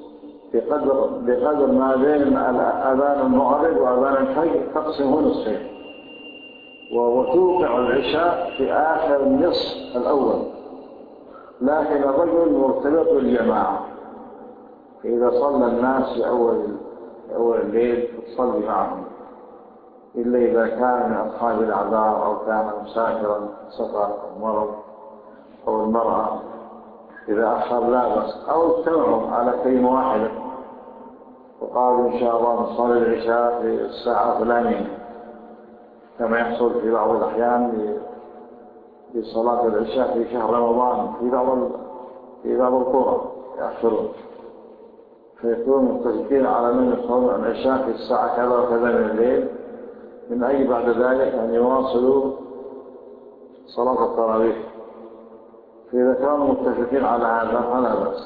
بقدر ما بين أذان المغرب وأذان الفجر تقسمه نصفين، وتوقع العشاء في آخر النصف الأول. لكن الرجل مرتبط بالجماعة، فإذا صلى الناس في أول الليل فتصلي معهم، إلا إذا كان من أصحاب الأعذار أو كان مسافرا سفر أو مرض، أو المرأة إذا أخر لا بأس، أو اجتمعوا على كلمة واحدة وقالوا إن شاء الله نصلي العشاء في الساعة الفلانية، كما يحصل في بعض الأحيان في صلاة العشاء في شهر رمضان في بعض القرى يأخرون، فيكونوا متفقين على من يصلون العشاء في الساعة كذا وكذا من الليل، من أجل بعد ذلك أن يواصلوا صلاة التراويح. فإذا كانوا متفقين على هذا فلا بأس.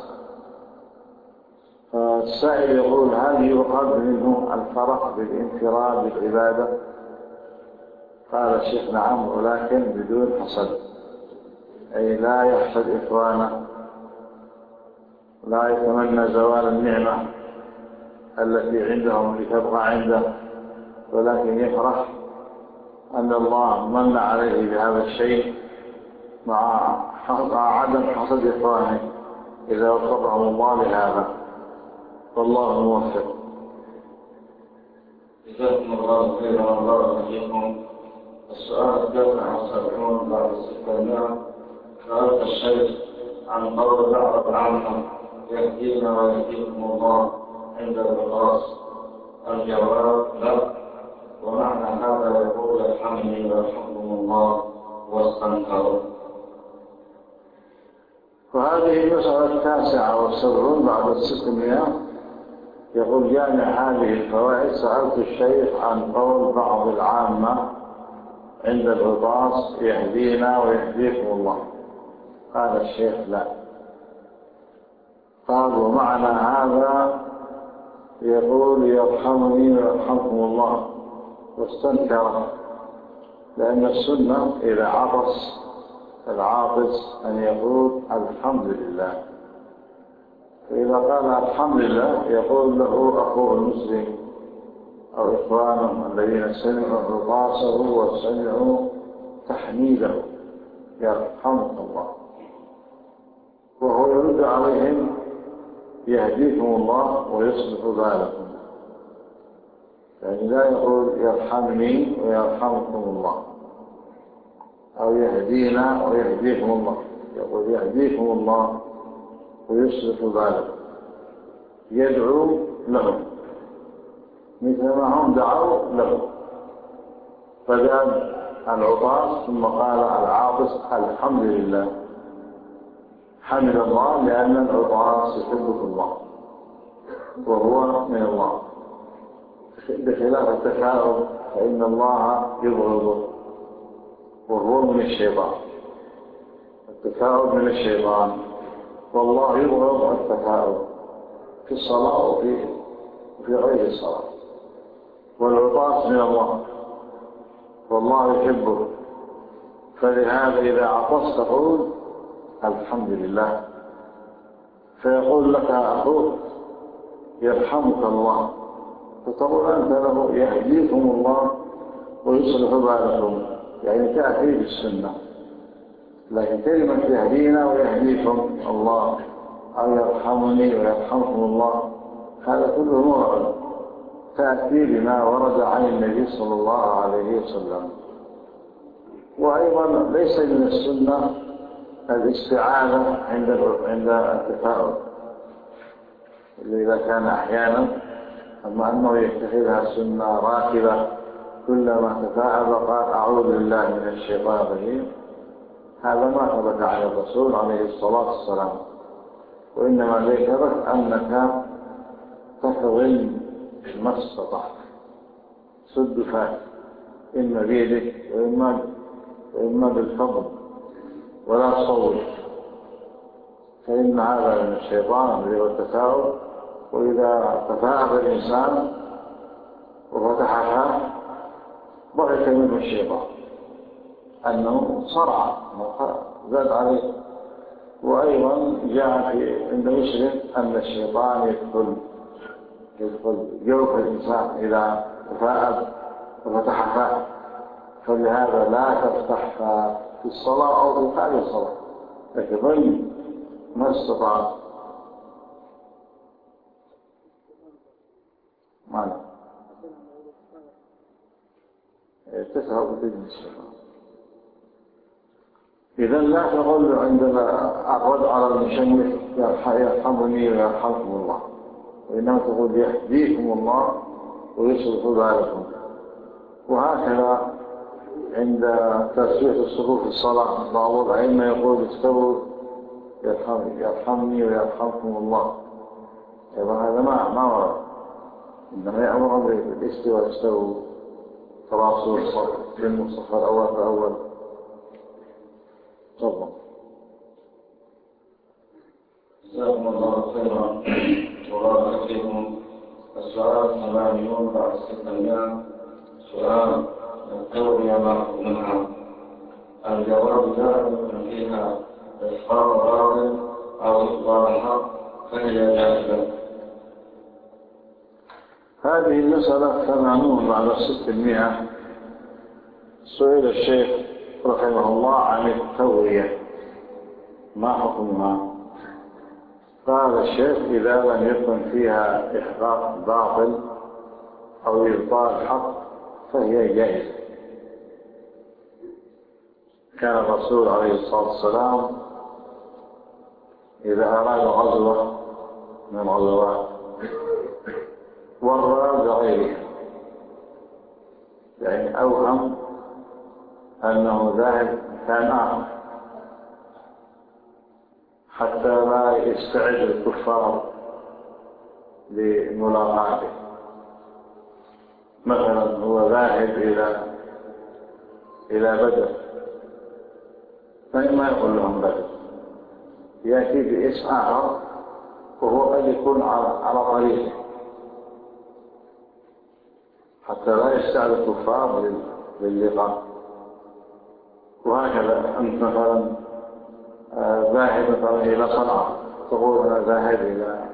فالسائل يقول هل يؤخذ منه الفرق بالانفراد بالعبادة؟ قال الشيخ نعم، ولكن بدون حسد، أي لا يحسد إخوانه، لا يتمنى زوال النعمة التي عندهم لتبقى عنده، ولكن يفرح أن الله من عليه بهذا الشيء مع عدم حسد إخوانه إذا وفقهم الله لهذا، والله موفق. جزاكم الله خيرا وبارك فيكم. السؤال 73 بعد 600. سألت الشيخ عن قول بعض العامة يهدينا ويهديكم الله عند الرقاص. الجواب لا، ومعنى هذا يقول يرحمني ويرحمكم الله واستنكروا. وهذه المسألة 79 بعد 600. يقول جامع هذه الفوائد سألت الشيخ عن قول بعض العامة عند الرقاص يهدينا ويهديكم الله. قال الشيخ لا. قال ومعنى هذا يقول يرحمني ويرحمكم الله واستنكر، لأن السنة إذا عطس العاطس أن يقول الحمد لله، فإذا قال الحمد لله يقول له أخوه المسلم أو إخوانه الذين سمعوا رقاصه وسمعوا تحميده يرحمك الله، وهو يرد عليهم يهديكم الله ويصلح بالكم، يعني لا يقول يرحمني ويرحمكم الله أو يهدينا ويهديكم الله، يقول يهديكم الله ويصلح بالكم، يدعو لهم مثل ما هم دعوا له. فذهب العطاس ثم قال العاطس الحمد لله، حمد الله لأن العطاس يحبه الله وهو من الله، بخلاف التثاؤب فإن الله يبغضه وهو من الشيطان. التثاؤب من الشيطان والله يبغض التثاؤب في الصلاة وفي غير الصلاة. والعطاس من الله والله يحبه، فلهذا إذا عطست تقول الحمد لله، فيقول لك أخوك يرحمك الله، فتقول أنت له يهديكم الله ويصلح بالكم، يعني تأتي بالسنة. لكن كلمة يهدينا ويهديكم الله أو يرحمني ويرحمكم الله هذا كله مرعب، تأتي بما ورد عن النبي صلى الله عليه وسلم. وأيضا ليس من السنة الاستعاذة عند التفاؤل إذا كان أحيانا، أما أنه يتخذها سنة راكبة كلما تفاءل قال أعوذ بالله من الشيطان الرجيم، هذا ما ثبت عن الرسول عليه الصلاة والسلام. وإنما ذكرت أنك تحضن ما استطعت، سد فاك إما بيدك وإما بالفضل، ولا تصوت، فإن هذا من الشيطان الذي هو التثاؤب. وإذا تثاءب الإنسان وفتح فاه ضحك منه الشيطان أنه صرع زاد عليه. وأيضا جاء عند مسلم أن الشيطان يدخل جوف الإنسان إذا تثاءب وفتح فاه، فلهذا لا تفتح فاه في الصلاة أو في خارج الصلاة، لكن ظن ما استطاع. معنى تسهل بإذن الشيطان. إذا لا تقول عندما الرد على المشمس يرحمني ويرحمكم الله، وإنما تقول يهديكم الله ويصلح بالكم. وهكذا عند تسوية الصفوف في الصلاة بعض الأئمة يقول استووا يرحمني ويرحمكم الله، أيضا هذا ما ورد، إنما يأمر بالاستواء، استووا تراصوا الصف بالمصطفى الأول فأول. تفضل. جزاكم الله خيرا وبارك فيكم. السؤال 80 بعد 600. سؤال التوبة ما حكمها؟ الجواب لا يمكن فيها إسقاط باطل أو إخبار حق، فهي جائزة. هذه المسألة 80 بعد 600. سئل الشيخ رحمه الله عن التورية ما حكمها؟ قال الشيخ إذا لم يكن فيها إحقاق باطل أو إبطال حق فهي جائزة. كان الرسول عليه الصلاة والسلام إذا أراد غزوة من الغزوات ورى بغيرها، يعني أوهم أنه ذاهب مكان آخر حتى لا يستعد الكفار لملاقاته. مثلا هو ذاهب إلى بدر، فإما يقول لهم بدر، يأتي باسم آخر وهو قد يكون على طريقه حتى لا يستعد الكفار للقاء. وهكذا أنت مثلا ذاهب مثلا إلى صنعاء، تقول أنا ذاهب إلى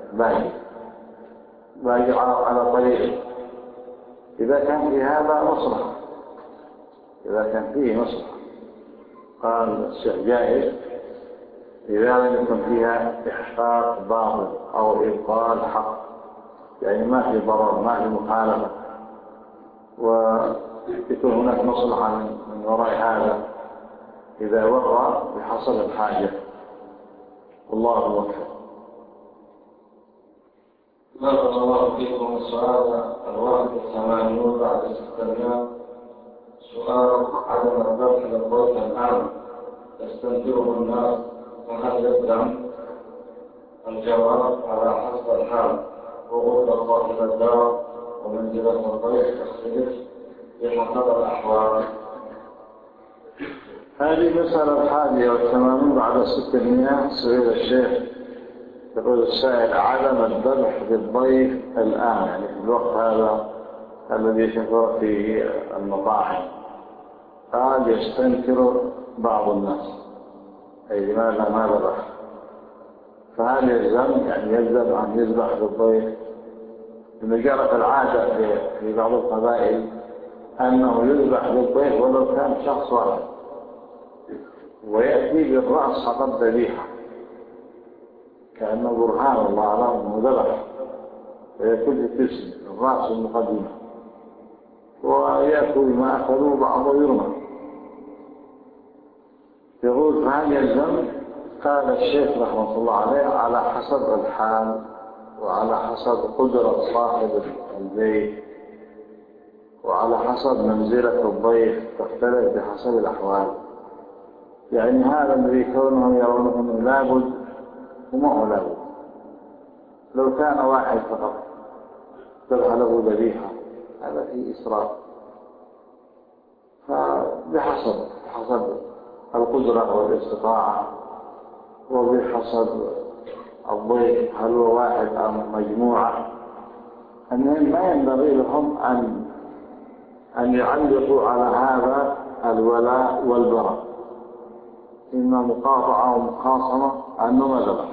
باقي على طريقه. إذا كان في هذا مصلحة، إذا كان فيه مصلحة قال الشيخ جائز إذا لم يكن فيها إحقاق باطل أو إبطال حق، يعني ما في ضرر، ما في مخالفة، ويكون هناك مصلحة من وراء هذا إذا وقع بحسب الحاجة. والله موفق. بارك الله فيكم. السؤال 81 بعد 600. سؤال عدم الذبح للضيف الآن يستنكره الناس وهل يقدم؟ الجواب على حسب الحال، وغرفة صاحب الدار ومنزلة الضيف تختلف بحسب الأحوال. هذه مسألة 81 بعد 600. سئل الشيخ، يقول السائل: عدم الذبح للضيف الآن، يعني في الوقت هذا الذي يشهر فيه المطاعم، قال يستنكر بعض الناس، أي لماذا ما ذبح؟ فهل يلزم، يعني يلزم أن يذبح للضيف؟ إن جرت العادة في بعض القبائل أنه يذبح للضيف ولو كان شخص واحد، ويأتي بالرأس فقط ذبيحة كأنه برهان الله على أنه ذبح، ويأكل الجسم الرأس المقدمة، ويأكل ما أكلوا بعضه يرمى. يقول: فهل يلزم؟ قال الشيخ رحمه الله عليه: على حسب الحال، وعلى حسب قدرة صاحب البيت، وعلى حسب منزلة الضيف، تختلف بحسب الأحوال. يعني هذا الذي كونهم يرونه لابد وما هو لابد. لو كان واحد فقط ذبح له ذبيحة، هذا فيه إسراف. فبحسب القدرة والاستطاعة، وبحسب الضيف هل هو واحد أم مجموعة. أنهم ما ينبغي لهم أن يعلقوا على هذا الولاء والبراء، إما مقاطعة ومخاصمة أنه ما ذبح،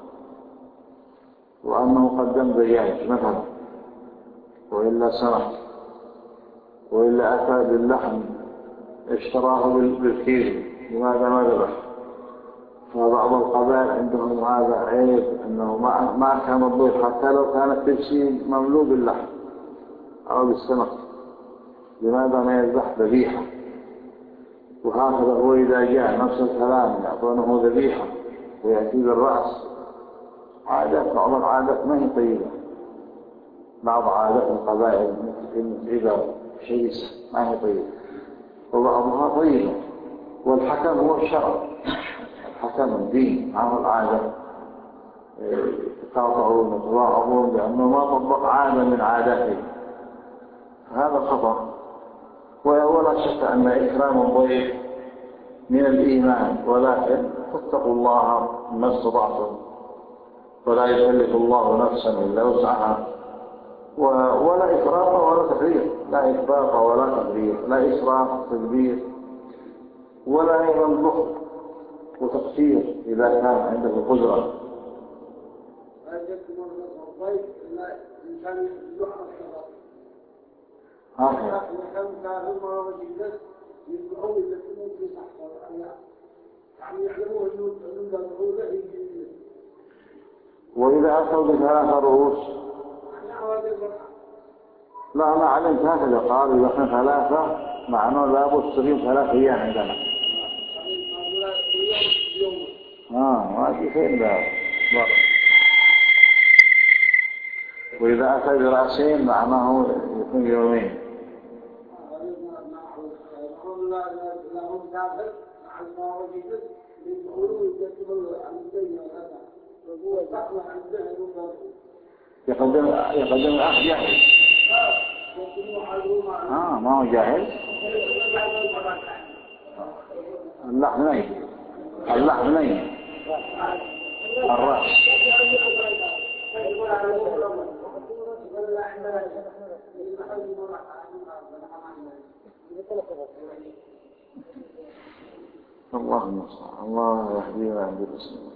وأنه قدم دجاج مثلا، وإلا سمك، وإلا أتى باللحم اشتراه بالكيلو، لماذا ما ذبح؟ فبعض القبائل عندهم هذا عيب، أنه ما كان الضيف حتى لو كان التبسيم مملوء باللحم أو بالسمك، لماذا ما يذبح ذبيحة؟ وهكذا هو إذا جاء نفس الكلام يعطونه ذبيحة ويأتي بالرأس. عادات، بعض العادات ما هي طيبة، بعض عادات القبائل متعبة شرسة ما هي طيبة، وبعضها طيبة. والحكم هو الشرع، الحكم الدين، عن العادة يتقاطعون ويتواعظون لأنه ما طبق عادة من عاداته، هذا خطأ. ولا شك أن إكرام الضيف من الإيمان، ولكن فاتقوا الله ما استطعتم، ولا يكلف الله نفسا إلا وسعها، ولا إفراط ولا تفريط، لا إفراط ولا تفريط، لا إسراف تدبير، ولا أيضا بخل وتقصير إذا كان عنده القدرة. وإذا أتوا بثلاث رؤوس، لا أنا علمت هكذا قال: إذا احنا ثلاثة معناه لابد تقيم 3 أيام عندنا. ما في خير لا. وإذا أتى برأسين معناه يكون يومين. يقدم الأخ جاهز. ما هو جاهز. اللحم نين، الرأس. الله المستعان، الله يهدينا عند الإسلام.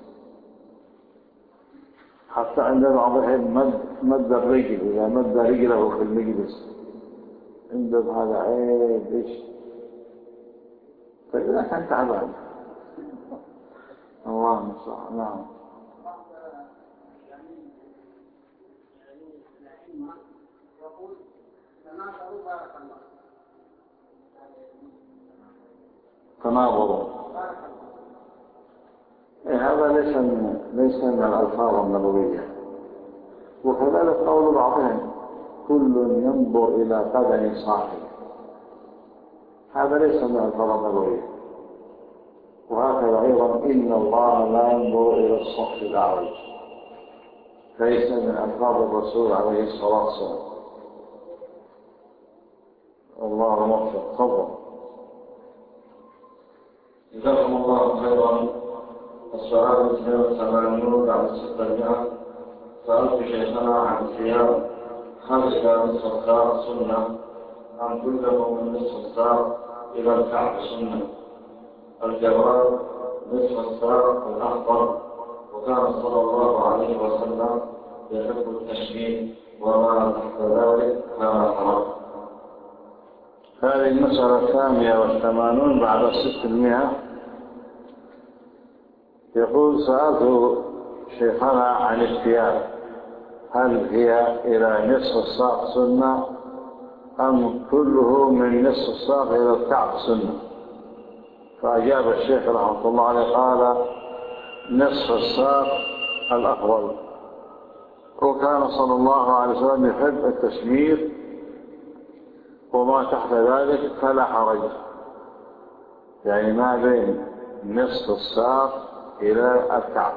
حتى عند بعضهم مد الرجل، إذا مد رجله في المجلس عندهم هذا عيب. إيش؟ فإذا كان تعبان. الله المستعان. نعم. تناظروا. هذا ليس من الألفاظ النبوية، وكذلك قول بعضهم كل ينظر إلى قدم صاحبه، هذا ليس من الألفاظ النبوية. وهكذا أيضا إن الله لا ينظر إلى الصف الأعوج، ليس من ألفاظ الرسول عليه الصلاة والسلام. الله موفق. تفضل. جزاكم الله خيرا. السؤال 82 بعد 600. سألت شيخنا عن الصيام، هل إلى نصف الساعة سنة أم كله من نصف الساعة إلى الكعب سنة؟ الجواب: نصف الساعة الأفضل، وكان صلى الله عليه وسلم يحب التشبيه وما تحت ذلك كان حرام. هذه المسألة 88 بعد 600. يقول سألت شيخنا عن الثياب، هل هي إلى نصف الساق سنة أم كله من نصف الساق إلى الكعب سنة؟ فأجاب الشيخ رحمه الله عليه قال نصف الساق الأفضل، وكان صلى الله عليه وسلم يحب التشمير وما تحت ذلك فلا حرج، يعني ما بين نصف الساق إلى الكعب،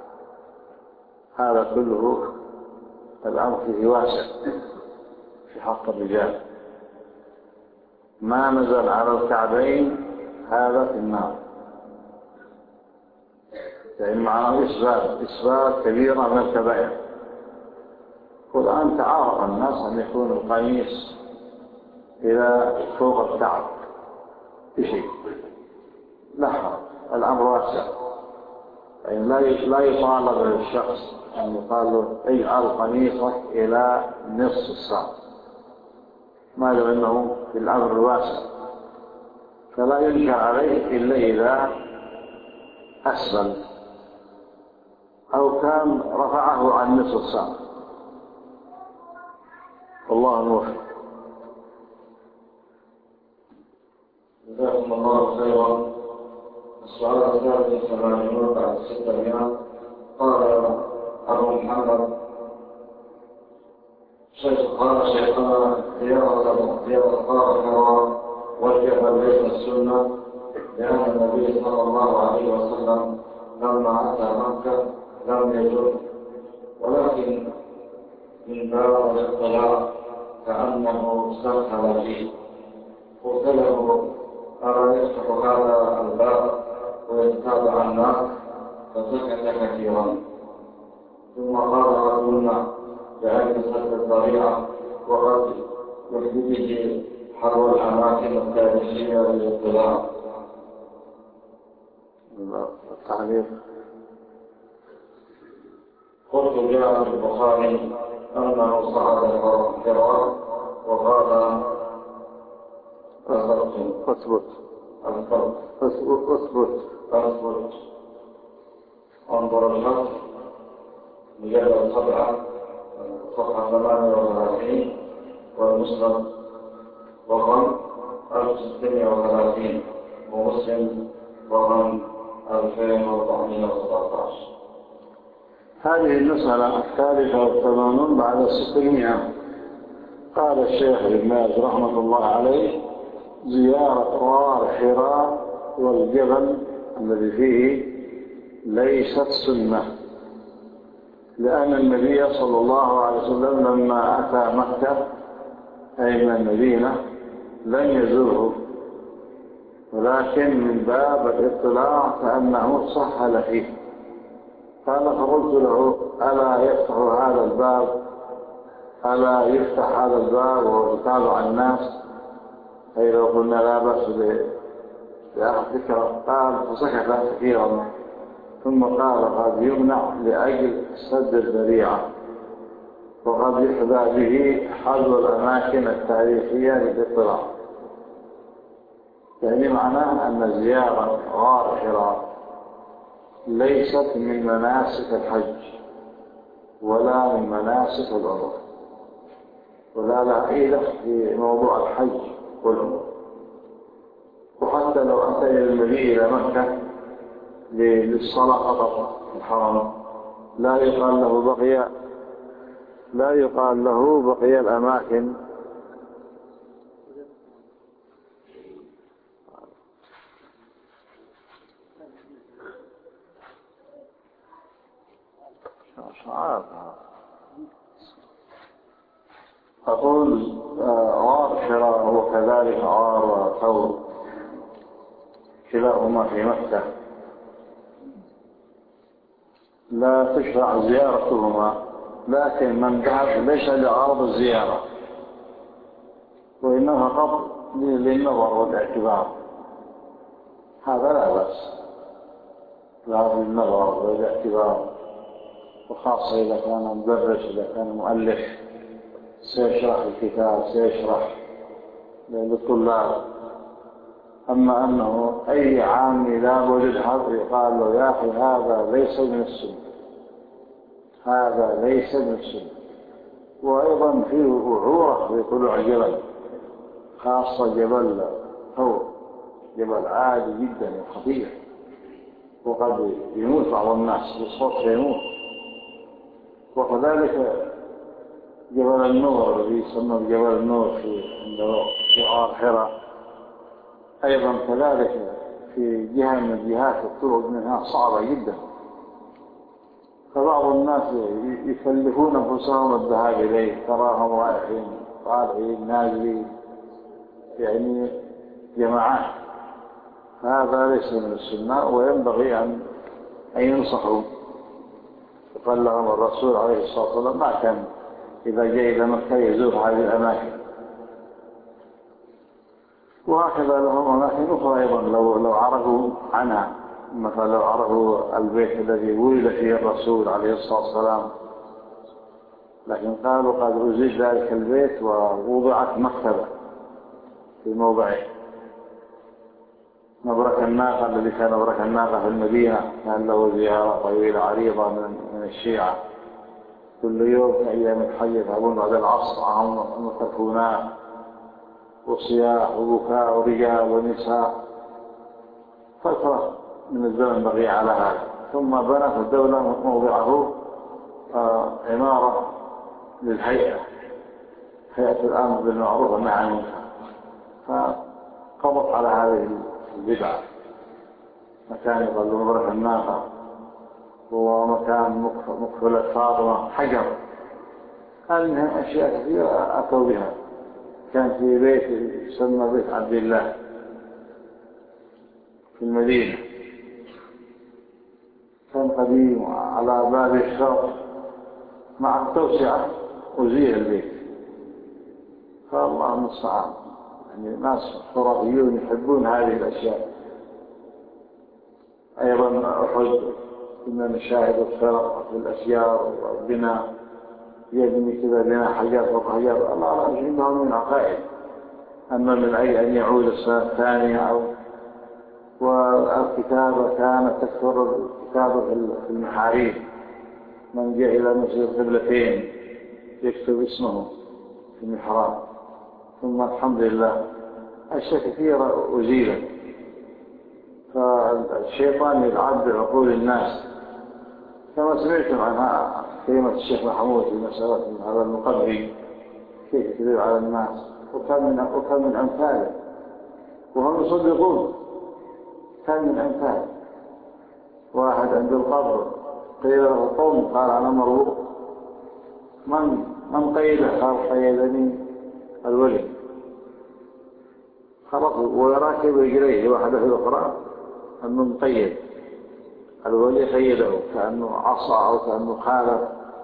هذا كله الأمر فيه واسع في حق الرجال. ما نزل على الكعبين هذا في النار، يعني معناه إثبات كبيرة من الكبائر. والآن تعارف الناس أن يكون القميص إلى فوق الكعب بشيء، لا حرج، الأمر واسع، يعني لا يطالب الشخص أن يقال له اجعل قميصك إلى نصف الساق، ما دام أنه في الأمر الواسع، فلا ينكر عليه إلا إذا أسفل أو كان رفعه عن نصف الساق. والله الموفق. جزاكم الله خيرا. السؤال 83 بعد 600. قال أبو محمد: قال شيخنا زيارة الطائف والجبل ليس السنة، لأن النبي صلى الله عليه وسلم لما أتى مكة لم يجر، ولكن من باب الاطلاع كأنه سخر فيه. قلت له: أرى يفتح هذا الباب ويتابع الناس؟ فسكت كثيرا، ثم قال: قلنا بأن سد الضريعة وقد يحدث حول الأماكن التاريخية للاطلاع. التعليق: قلت جاء في البخاري أنه صعد الحراء وقال: أثبت انظر النص مجلد 7 صفحة 38 والمسلم رقم 1630 ومسلم رقم 2417. هذه المسألة 83 بعد 600. قال الشيخ ابن باز رحمة الله عليه: زيارة غار حراء والجبل الذي فيه ليست سنة، لأن النبي صلى الله عليه وسلم لما أتى مكة أي من المدينة لم يزره، ولكن من باب الاطلاع كأنه سهل فيه. قال: فقلت له: ألا يفتح هذا الباب، ألا يفتح هذا الباب ويتابع الناس؟ أي لو قلنا لا بأس بأخذ ذكره. قال: فسكت كثيرا، ثم قال: قد يمنع لأجل سد الذريعة، وقد يحظى به حظ الأماكن التاريخية للاطلاع. يعني معناه أن زيارة غار حراء ليست من مناسك الحج ولا من مناسك العمرة، ولا لها عيلة في موضوع الحج والعمرة. وحتى لو أتى إلى المدينة إلى مكة للصلاة فقط في الحرم لا يقال له بقي لا يقال له بقي الأماكن أقول غار حراء وكذلك غار ثور كلاهما في مكة لا تشرع زيارتهما، لكن من ذهب ليس لغرض الزيارة وإنما فقط للنظر والاعتبار، هذا لا بأس، لا للنظر والاعتبار، وخاصة إذا كان مدرس، إذا كان مؤلف سيشرح الكتاب، سيشرح للطلاب. أما أنه أي عامي لا بد يقال له يا أخي هذا ليس من السنة، هذا ليس من السنة. وأيضا فيه وعورة في طلوع الجبل، خاصة جبل ثور، جبل عالي جدا وخطير، وقد يموت بعض الناس بالصوت يموت. وكذلك جبل النور الذي يسمى جبل النور في غار حراء أيضا كذلك في جهة من الجهات الطرق منها صعبة جدا، فبعض الناس يكلفون أنفسهم الذهاب إليه، تراهم رايحين طالعين نازلين يعني جماعات، هذا ليس من السنة، وينبغي أن ينصحوا. قال لهم الرسول عليه الصلاة والسلام ما كان إذا جاء إلى مكة يزور هذه الأماكن. وهكذا لهم أماكن أخرى أيضا لو عرفوا عنها، مثلا لو عرفوا البيت الذي ولد فيه الرسول عليه الصلاة والسلام، لكن قالوا قد أزيل ذلك البيت ووضعت مكتبة في موضعه. مبرك الناقة الذي كان مبرك الناقة في المدينة كان له زيارة طويلة عريضة من الشيعة، كل يوم في أيام الحج يذهبون بعد العصر معهم ميكروفونات وصياح وبكاء ورجال ونساء، فترة من الزمن بقي على هذا. ثم بنت الدولة موضعه عمارة للهيئة، هيئة الأمر بالمعروف والنهي عن المنكر، فقضت على هذه البدعة. مكان يقال له مبرك الناقة، ومكان مقفلة فاطمة حجر، هذه أشياء كثيرة أتوا بها. كان في بيت يسمى بيت عبد الله في المدينة، كان قديم على باب الشرق، مع التوسعة أزيل البيت، فالله المستعان. يعني ناس خرافيون يحبون هذه الأشياء. أيضا أحد كنا نشاهد الفرق في الأشجار والبناء، يبني كذا بناء حجر فوق حجر، الله لا يجيبهم من عقائد، أما من أي أن يعود السنة الثانية أو. والكتابة كانت تكثر الكتابة في المحاريب، من جاء إلى مسجد القبلتين يكتب اسمه في المحراب. ثم الحمد لله أشياء كثيرة أزيلت. فالشيطان يلعب بعقول الناس، كما سمعتم عنها كلمة الشيخ محمود في مسألة هذا المقدم كيف يكذب على الناس، وكان من أمثاله، وهم يصدقون. كان من أمثاله واحد عند القبر قيل له قوم، قال أنا مربوط. من قيله؟ قال قيدني الولي. خلاص، ويراكب رجليه واحدة في الأخرى أنه مقيد، الولي قيده كأنه عصا أو كأنه خالف،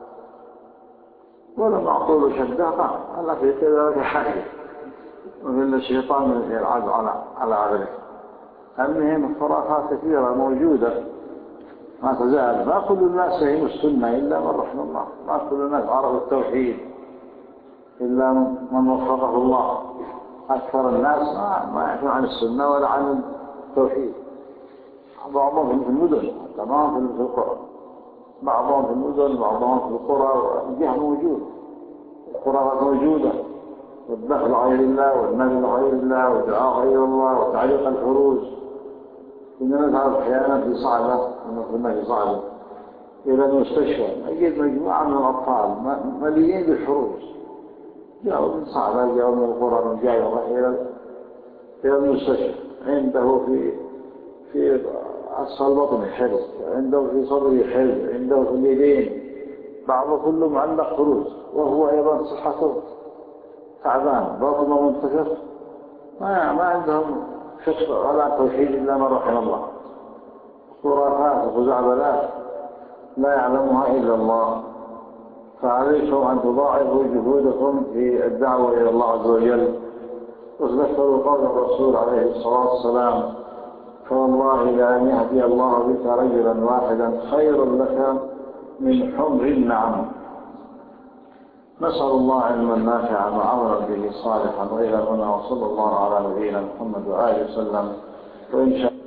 ولم أعطوله شدة، قال ألا في كذلك حاجة. وإن الشيطان يلعب على عقله. المهم الخرافات كثيرة موجودة ما تزال. ما كل الناس فهموا السنة إلا من رحم الله، ما كل الناس عرفوا التوحيد إلا من وفقه الله. أكثر الناس ما يعرفون عن السنة ولا عن التوحيد. بعضهم في المدن، تمام في القرى، بعضهم في المدن، بعضهم في القرى، الجهل موجود، الخرافات موجودة، والدخل غير الله والنذر غير الله والدعاء غير الله وتعليق الحروج. إننا نذهب أحيانا في صعبة، ونقولنا في صعبة، إلى المستشفى أجد مجموعة من الأطفال مليين بالحروج، جاءوا من صعبة، جاءوا من القرى، من جاءوا إلى المستشفى. عنده في أسفل بطنه حرز، عنده في صدره حرز، عنده في اليدين، بعضه كله معلق حروج، وهو أيضا صحته تعبان، بطنه منتكس، ما عندهم فقه ولا توحيد إلا من رحم الله، خرافات وخزعبلات لا يعلمها إلا الله. فعليكم أن تضاعفوا جهودكم في الدعوة إلى الله عز وجل، وتذكروا قول الرسول عليه الصلاة والسلام: فوالله لأن يهدي الله بك رجلا واحدا خير لك من حمر النعم. نسأل الله علما نافعا وعملا به صالحا. وإلى هنا، وصلى الله على نبينا محمد وآله وسلم. وإن شاء